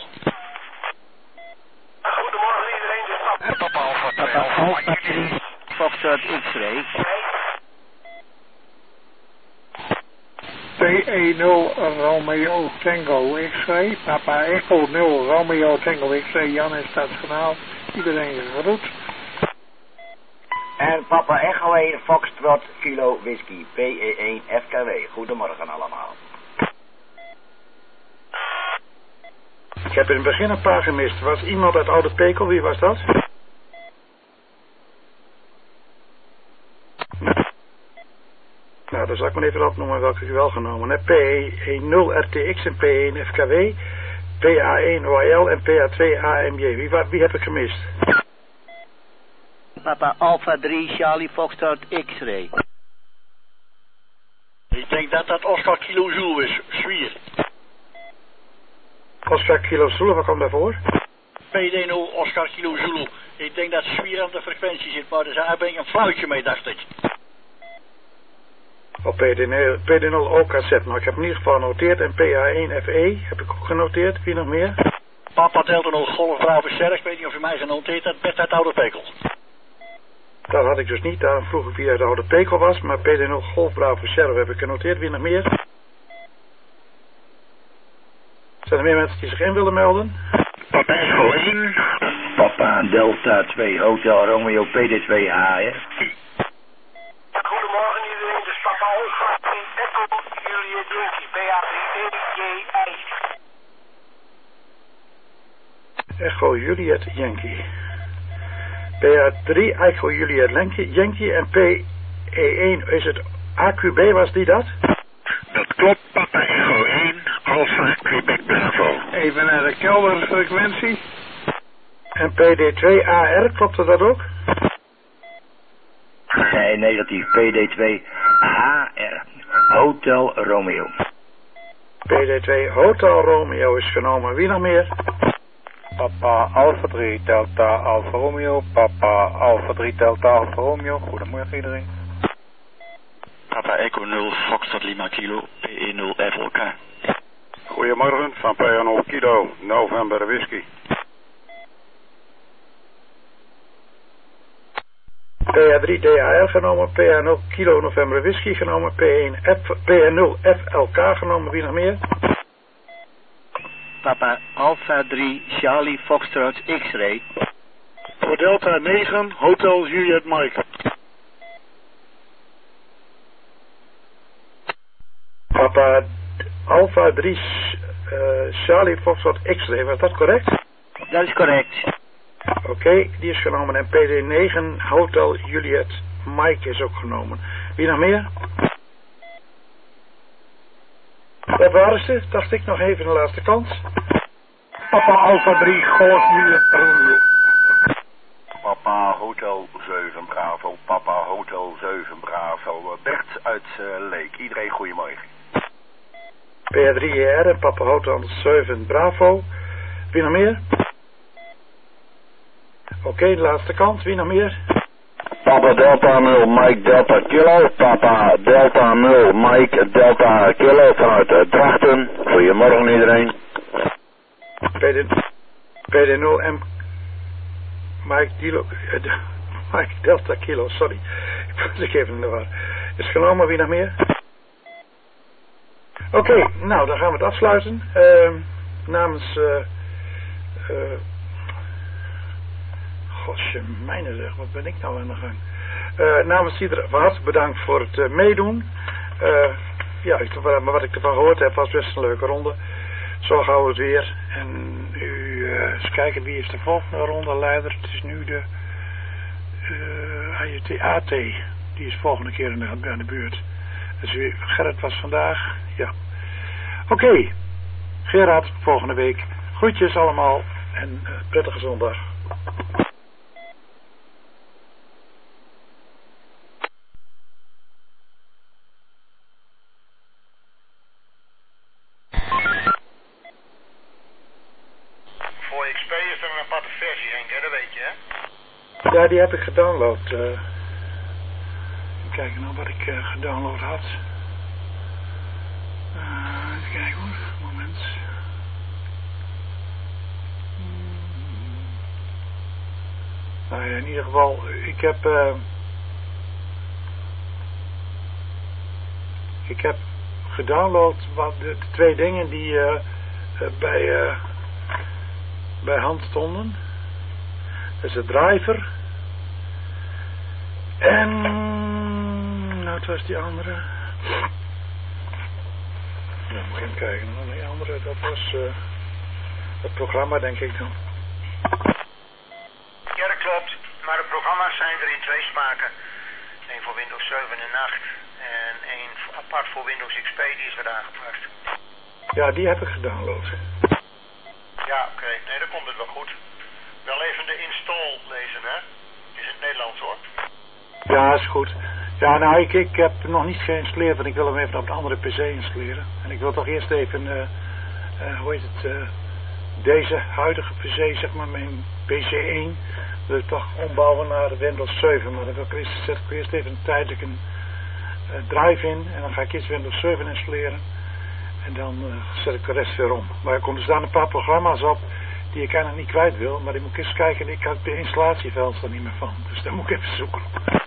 Goedemorgen iedereen, dit is Papa. Papa Alpha twee Alpha drie Foxtrot X-ray. P E nul Romeo Tango X-ray, Papa Echo nul Romeo Tango X-ray, Jan is stadskanaal. Iedereen gegroet. En Papa Echo één Foxtrot Kilo Whisky, P E één F K W. Goedemorgen allemaal. Ik heb in het begin een paar gemist. Was iemand uit Oude Pekel? Wie was dat? Nou, dan zal ik maar even opnoemen welke ik wel genomen heb. P E één nul R T X en P één F K W, P A één O I L en P A twee A M J. Wie, wie heb ik gemist? Papa Alpha drie Charlie Foxtrot X-ray. Ik denk dat dat Oscar Kilo Zulu is, Zwier. Oscar Kilo Zulu, wat kwam daarvoor? P D nul Oscar Kilo Zulu. Ik denk dat Zwier aan de frequentie zit, maar er is eigenlijk een fluitje mee, dacht ik. Op P D nul ook K Z, maar ik heb in ieder geval genoteerd. En P A één F E heb ik ook genoteerd. Wie nog meer? Papa Delta nul Golf Bravo Serg, ik weet niet of u mij genoteerd hebt, best uit Oude Pekel. Dat had ik dus niet, daarom vroeg ik wie uit de Oude Pekel was. Maar P D nul Golf Bravo Serg heb ik genoteerd. Wie nog meer? Zijn er meer mensen die zich in willen melden? Papa Echo één. Papa Delta twee Hotel Romeo P D twee A R. Goedemorgen iedereen, dus Papa Alfa Echo Juliet Yankee P A drie E J I. Echo Juliet Yankee. P A drie Echo Juliet Yankee, Yankee en P E één, is het A Q B, was die dat? Dat klopt, Papa Echo één, Alpha Quebec Bravo. Even naar de kelderfrequentie. En P D twee A R, klopte dat ook? Nee, negatief. P D twee H R. Hotel Romeo. P D twee Hotel Romeo is genomen. Wie nog meer? Papa Alpha drie Delta Alpha Romeo. Papa Alpha drie Delta Alpha Romeo. Goedemorgen iedereen. Papa Echo nul Foxtrot Lima Kilo P E nul F L K. Goedemorgen, van P A nul Kilo, November Whisky. P A drie D A R genomen, P A nul Kilo November Whisky genomen, P één F, P A nul F L K genomen, wie nog meer? Papa Alpha drie Charlie Foxtrot X-Ray. Voor Delta negen Hotel Juliet Mike. Papa Alpha drie uh, Charlie Foxtrot X-Ray, was dat correct? Dat is correct. Oké, okay, die is genomen. En P D negen Hotel Juliet Mike is ook genomen. Wie nog meer? Dat waren ze, dacht ik, nog even de laatste kans. Papa Alpha drie Golf Juliet Romeo. Papa Hotel zeven Bravo. Papa Hotel zeven Bravo. Bert uit uh, Leek. Iedereen goeiemorgen. P A drie E R en Papa Hotel zeven Bravo. Wie nog meer? Oké, okay, de laatste kans. Wie nog meer? Papa Delta nul Mike Delta Kilo. Papa Delta nul Mike Delta Kilo vanuit uh, Drachten. Goedemorgen iedereen. P D nul M Mike Dilo, uh, Mike Delta Kilo, sorry. Ik was even in de war. Is genomen, wie nog meer? Oké, okay, nou dan gaan we het afsluiten. Uh, namens... Uh, uh, Godsje, mijne zeg, wat ben ik nou aan de gang? Uh, namens iedereen van harte bedankt voor het uh, meedoen. Uh, ja, ik, maar wat ik ervan gehoord heb was best een leuke ronde. Zo gaan we het weer. En u, uh, eens kijken wie is de volgende rondeleider. Het is nu de uh, A J T A T. Die is volgende keer aan de, aan de beurt. Dus u, Gerrit was vandaag. Ja. Oké. Okay. Gerard, volgende week. Groetjes allemaal. En uh, prettige zondag. Ja, die heb ik gedownload. Uh, even kijken nou wat ik uh, gedownload had. Uh, even kijken hoor, moment. Hmm. Nou ja, in ieder geval, ik heb... Uh, ik heb gedownload wat de, de twee dingen die uh, uh, bij, uh, bij hand stonden. Dat is de driver. En... Nou, het was die andere. Ja, moet even kijken. Die andere, dat was... Uh, het programma, denk ik dan. Ja, dat klopt. Maar de programma's zijn er in twee smaken. Eén voor Windows zeven en acht. En één apart voor Windows X P, die is er aangepast. Ja, die heb ik gedownload. Ja, oké. Okay. Nee, dan komt het wel goed. Wel even de install lezen, hè? Is in het Nederlands, hoor. Ja, is goed. Ja, nou, ik, ik heb nog niet geïnstalleerd, want ik wil hem even op de andere P C installeren. En ik wil toch eerst even, uh, uh, hoe heet het, uh, deze huidige P C, zeg maar, mijn P C één, wil ik toch ombouwen naar Windows zeven. Maar dan wil ik eerst, zet ik eerst even tijdelijk een, uh, drive-in en dan ga ik iets Windows zeven installeren. En dan uh, zet ik de rest weer om. Maar er komen dus dan een paar programma's op die ik eigenlijk niet kwijt wil. Maar die moet ik eens kijken. Ik had de installatieveld er niet meer van. Dus daar moet ik even zoeken.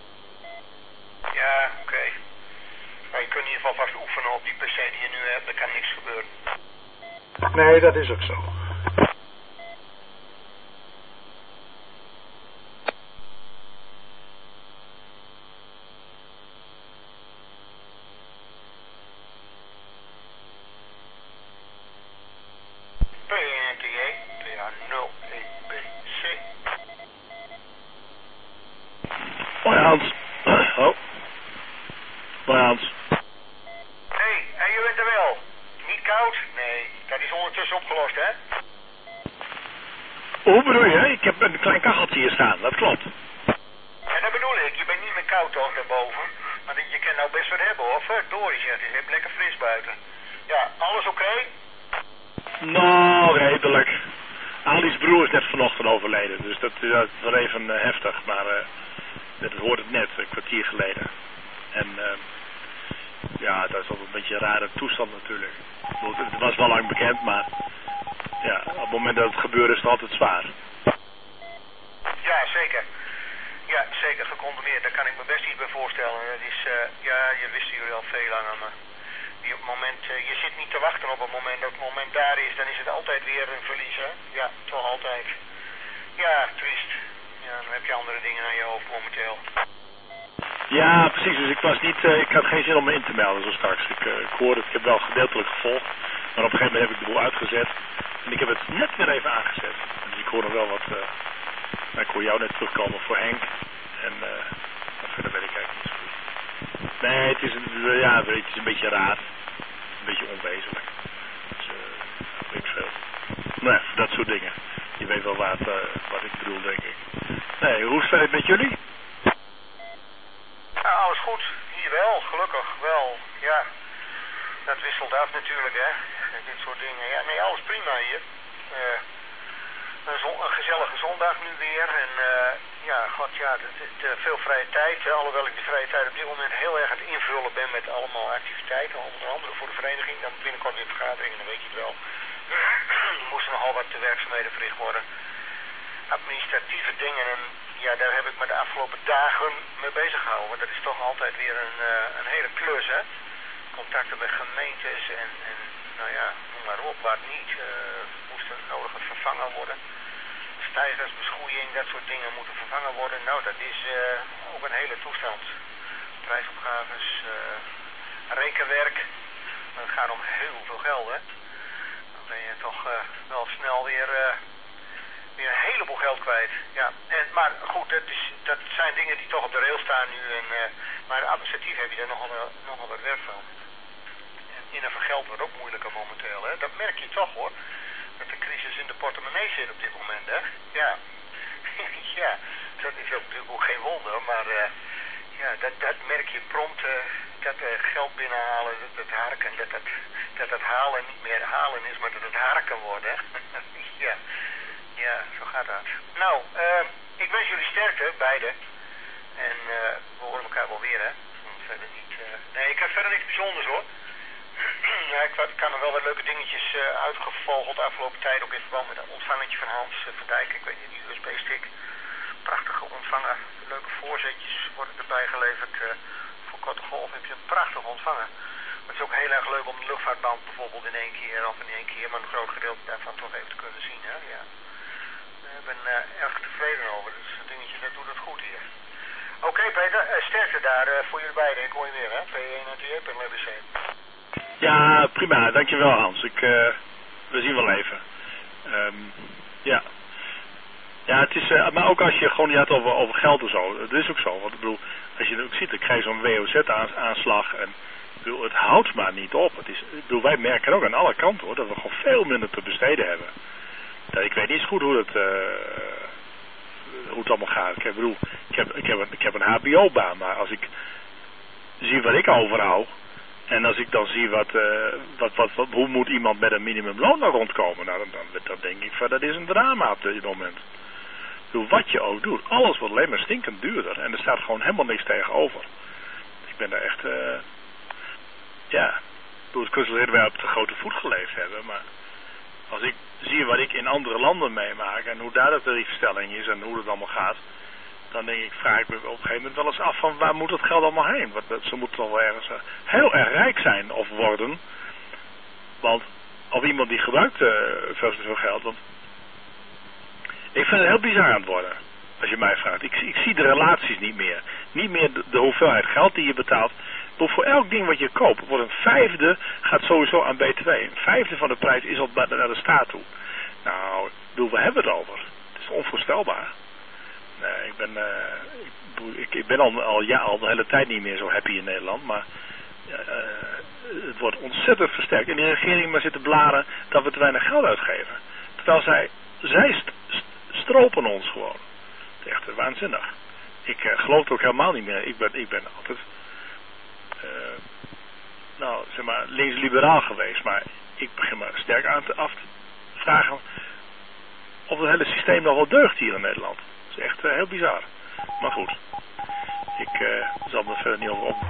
Ja, oké. Okay. Maar je kunt in ieder geval vast oefenen op die P C die je nu hebt. Er kan niks gebeuren. Nee, dat is ook zo. P N T J, P A nul E B C. Hoi Hans. Oh. Hoi Hans. Hé, hey, en je bent er wel. Niet koud? Nee, dat is ondertussen opgelost, hè? Hoe bedoel je? Ik heb een klein kacheltje hier staan, dat klopt. Ja, dat bedoel ik. Je bent niet meer koud toch, daarboven? Maar je kan nou best wat hebben, hoor. Verdorie, zeg. Het is lekker fris buiten. Ja, alles oké? Okay? Nou, redelijk. Ali's broer is net vanochtend overleden, dus dat is wel even uh, heftig, maar uh, dat hoorde het net, een kwartier geleden. En uh, ja, dat is wel een beetje een rare toestand natuurlijk. Het was wel lang bekend, maar ja, op het moment dat het gebeurt is het altijd zwaar. Ja, zeker. Ja, zeker gecontroleerd. Daar kan ik me best iets bij voorstellen. Het is, uh, ja, je wist jullie al veel langer, maar die op het moment, uh, je zit niet te wachten op het moment dat het moment daar is, dan is het altijd weer een verlies, hè? Ja, toch altijd. Ja, triest. Ja, dan heb je andere dingen aan je hoofd momenteel. Ja, precies. Dus ik was niet, uh, ik had geen zin om me in te melden zo straks. Ik, uh, ik hoorde het, ik heb wel gedeeltelijk gevolgd, maar op een gegeven moment heb ik de boel uitgezet en ik heb het net weer even aangezet. Dus ik hoor nog wel wat, uh, nou, ik hoor jou net terugkomen voor Henk en uh, verder weet ik eigenlijk niet zo goed. Nee, het is een, uh, ja, het is een beetje raar, een beetje onwezenlijk. Dus, uh, dat weet ik veel. Nee, dat soort dingen. Je weet wel wat, uh, wat ik bedoel, denk ik. Nee, hoe is het met jullie? Ja, alles goed. Hier wel, gelukkig wel. Ja, dat wisselt af natuurlijk, hè. Dit soort dingen. Ja, nee, alles prima hier. Uh, een, zon, een gezellige zondag nu weer. En uh, ja, god ja, het, het, uh, veel vrije tijd. Hè. Alhoewel ik de vrije tijd op dit moment heel erg aan het invullen ben met allemaal activiteiten. Onder andere voor de vereniging. Dan binnenkort weer vergaderingen, dan weet je het wel. Er moesten nogal wat werkzaamheden verricht worden. Administratieve dingen. En ja, daar heb ik me de afgelopen dagen mee bezig gehouden. Want dat is toch altijd weer een, uh, een hele klus, hè. Contacten met gemeentes en, en nou ja, noem maar op, wat niet. Uh, moesten nodig vervangen worden. Stijgers, beschoeiing, dat soort dingen moeten vervangen worden. Nou, dat is uh, ook een hele toestand. Prijsopgaves, uh, rekenwerk. Het gaat om heel veel geld, hè. Dan ben je toch uh, wel snel weer... Uh, weer een heleboel geld kwijt. Ja, en, maar goed, dat, is, dat zijn dingen die toch op de rail staan nu. En, uh, maar administratief heb je er nogal, nogal wat werk van. En in een vergeld wordt ook moeilijker momenteel. Hè? Dat merk je toch, hoor. Dat de crisis in de portemonnee zit op dit moment, hè. Ja, ja, dat is ook natuurlijk ook geen wonder. Maar uh, ja, dat, dat merk je prompt. Uh, dat uh, geld binnenhalen, dat het harken, dat het, dat het halen niet meer halen is, maar dat het harken wordt, hè. Ja. Ja, zo gaat dat. Nou, uh, ik wens jullie sterkte, beide. En uh, we horen elkaar wel weer, hè. Verder niet, uh... Nee, ik heb verder niks bijzonders, hoor. Ja, ik, ik kan er wel wat leuke dingetjes uh, uitgevogeld de afgelopen tijd, ook in verband met dat ontvangertje van Hans uh, Verdijk. Ik weet niet, die U S B-stick. Prachtige ontvanger. Leuke voorzetjes worden erbij geleverd. Uh, voor korte golf heb je een prachtige ontvanger. Maar het is ook heel erg leuk om de luchtvaartband bijvoorbeeld in één keer, of in één keer, maar een groot gedeelte daarvan toch even te kunnen zien, hè. Ja. Ik ben uh, erg tevreden over. Dat is een dingetje, dat doet het goed hier. Oké, okay, Peter, uh, sterkte daar uh, voor jullie beiden. Ik hoor je weer, hè? P één N T J, P N L B C. Ja, prima. Dankjewel, Hans. Ik, uh, we zien wel even. Um, ja. Ja, het is, uh, maar ook als je gewoon niet had over, over geld en zo. Dat is ook zo. Want ik bedoel, als je het ook ziet, dan krijg je zo'n W O Z-aanslag. En ik bedoel, het houdt maar niet op. Het is, ik bedoel, wij merken ook aan alle kanten, hoor, dat we gewoon veel minder te besteden hebben. Ja, ik weet niet eens goed hoe het, uh, hoe het allemaal gaat. Ik bedoel, ik heb, ik heb een, ik heb een H B O-baan, maar als ik zie wat ik overhoud, en als ik dan zie wat, uh, wat, wat, wat, hoe moet iemand met een minimumloon nou rondkomen, nou, dan, dan, dan denk ik van, dat is een drama op dit moment. Ik bedoel, wat je ook doet, alles wordt alleen maar stinkend duurder, en er staat gewoon helemaal niks tegenover. Ik ben daar echt, uh, ja, door het kunstleer wij op de grote voet geleefd hebben, maar als ik zie wat ik in andere landen meemaak en hoe daar de tariefstelling is en hoe het allemaal gaat, dan denk ik, vraag ik me op een gegeven moment wel eens af van waar moet dat geld allemaal heen? Want ze moeten toch wel ergens uh, heel erg rijk zijn of worden, want of iemand die gebruikt uh, veel te veel geld, want ik vind het heel bizar aan het worden. Als je mij vraagt. Ik, ik zie de relaties niet meer. Niet meer de, de hoeveelheid geld die je betaalt. Door voor elk ding wat je koopt. Wordt een vijfde gaat sowieso aan B T W. Een vijfde van de prijs is al naar de staat toe. Nou, ik bedoel, we hebben het over. Het is onvoorstelbaar. Nee, ik ben, uh, ik, ik ben al, al, ja, al de hele tijd niet meer zo happy in Nederland. Maar uh, het wordt ontzettend versterkt. En die regering maar zit te blaren dat we te weinig geld uitgeven. Terwijl zij, zij st, st, stropen ons gewoon. Echt waanzinnig. Ik uh, geloof het ook helemaal niet meer. Ik ben, ik ben altijd uh, nou, zeg maar, links-liberaal geweest. Maar ik begin me sterk aan te af te vragen of het hele systeem nog wel deugt hier in Nederland. Dat is echt uh, heel bizar. Maar goed. Ik uh, zal me verder niet over op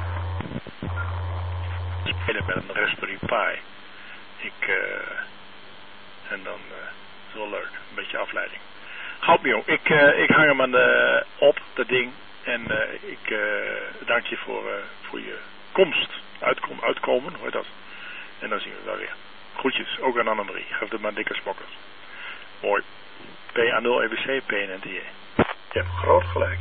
spelen met een Raspberry Pi. Ik uh, en dan uh, is het wel leuk. Een beetje afleiding. Goudmio, ik, uh, ik hang hem aan de, op, dat ding. En uh, ik uh, dank je voor, uh, voor je komst. Uitkom, uitkomen, hoe heet dat? En dan zien we het wel weer. Groetjes, ook aan Annemarie. Geef er maar dikke spokkers. Mooi. P A nul E B C, P N N T J. Je hebt groot gelijk.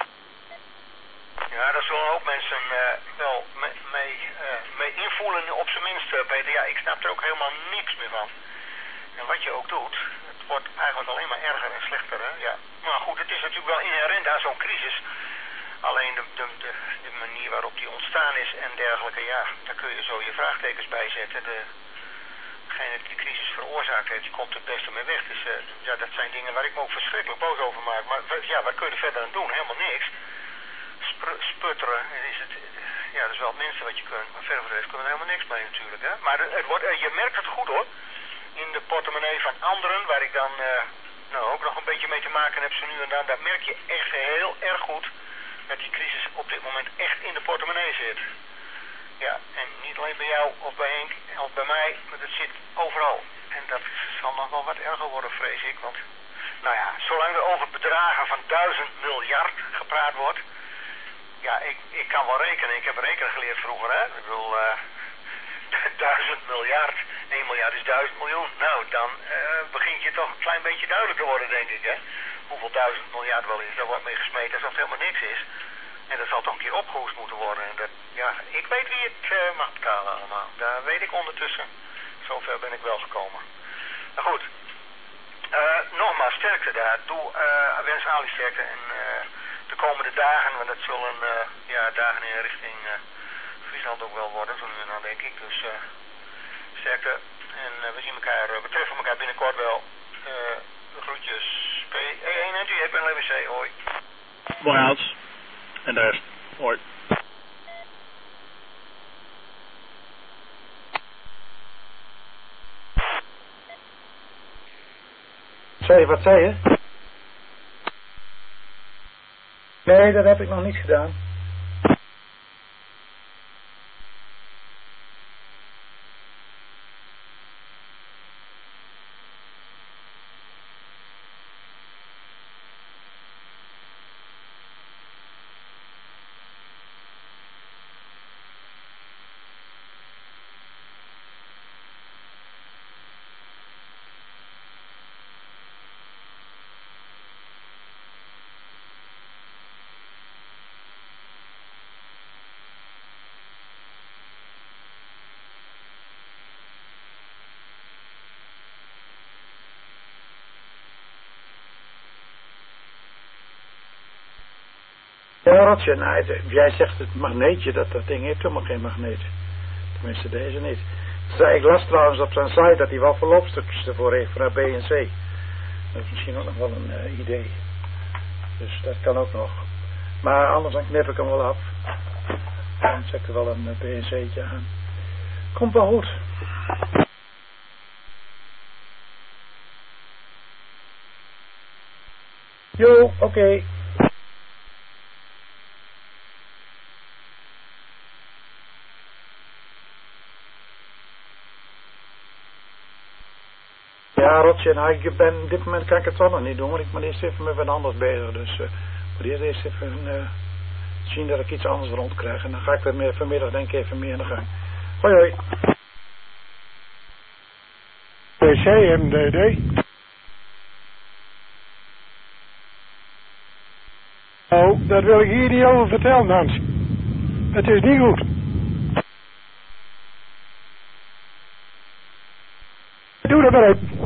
Ja, daar zullen ook mensen uh, wel mee, mee, uh, mee invoelen, op zijn minst, uh, Peter. Ja, ik snap er ook helemaal niets meer van. En wat je ook doet, het wordt eigenlijk alleen maar erger en slechter. Hè? Ja. Maar goed, het is natuurlijk wel inherent aan zo'n crisis. Alleen de, de, de, de manier waarop die ontstaan is en dergelijke, ja, daar kun je zo je vraagtekens bij zetten. De, degene die de crisis veroorzaakt heeft, die komt het beste mee weg. Dus uh, ja, dat zijn dingen waar ik me ook verschrikkelijk boos over maak. Maar ja, wat kun je er verder aan doen? Helemaal niks. Spr sputteren, is het, ja, dat is wel het minste wat je kunt. Maar verder voor de rest kunnen we er helemaal niks mee natuurlijk. Hè? Maar het wordt, je merkt het goed hoor. In de portemonnee van anderen, waar ik dan uh, nou, ook nog een beetje mee te maken heb zo nu en dan, daar merk je echt heel erg goed dat die crisis op dit moment echt in de portemonnee zit. Ja, en niet alleen bij jou of bij Henk of bij mij, maar dat zit overal. En dat zal nog wel wat erger worden, vrees ik, want nou ja, zolang er over bedragen van duizend miljard gepraat wordt, ja, ik, ik kan wel rekenen, ik heb rekenen geleerd vroeger, hè, ik bedoel, uh, duizend miljard, één miljard is duizend miljoen. Nou, dan uh, begint je toch een klein beetje duidelijk te worden, denk ik, hè. Hoeveel duizend miljard wel is, daar wordt mee gesmeten alsof het helemaal niks is. En dat zal toch een keer opgehoest moeten worden. En dat, ja, ik weet wie het uh, mag betalen allemaal. Daar weet ik ondertussen. Zover ben ik wel gekomen. Nou goed. Uh, nogmaals, sterkte daar. Doe, uh, wens Ali sterkte. En uh, de komende dagen, want dat zullen uh, ja, dagen in richting uh, Friesland ook wel worden, zo nu en dan denk ik. Dus uh, sterkte. En uh, we zien elkaar, uh, we treffen elkaar binnenkort wel. Uh, groetjes. P één N T J en L W C. Hoi. Mooi Hans. En de rest. Hoi. Zei je, wat zei je? Nee, dat heb ik nog niet gedaan. Ja, Rotje, nou, jij zegt het magneetje, dat dat ding heeft helemaal geen magneet. Tenminste, deze niet. Dus ik las trouwens op zijn site dat hij wel verloopstukjes ervoor heeft vanuit B en C. Dat is misschien ook nog wel een uh, idee. Dus dat kan ook nog. Maar anders dan knip ik hem wel af. Dan zet ik er wel een uh, B en C'tje aan. Komt wel goed. Jo, oké. Okay. Ja, Rotje, nou, ik ben, op dit moment kan ik het toch nog niet doen, want ik ben eerst even met wat anders bezig. Dus uh, moet eerst, eerst even uh, zien dat ik iets anders rond krijg. En dan ga ik weer meer, vanmiddag denk ik even meer aan de gang. Hoi hoi. C M D D. Oh, dat wil ik hier niet over vertellen, Hans. Het is niet goed. Doe er maar op.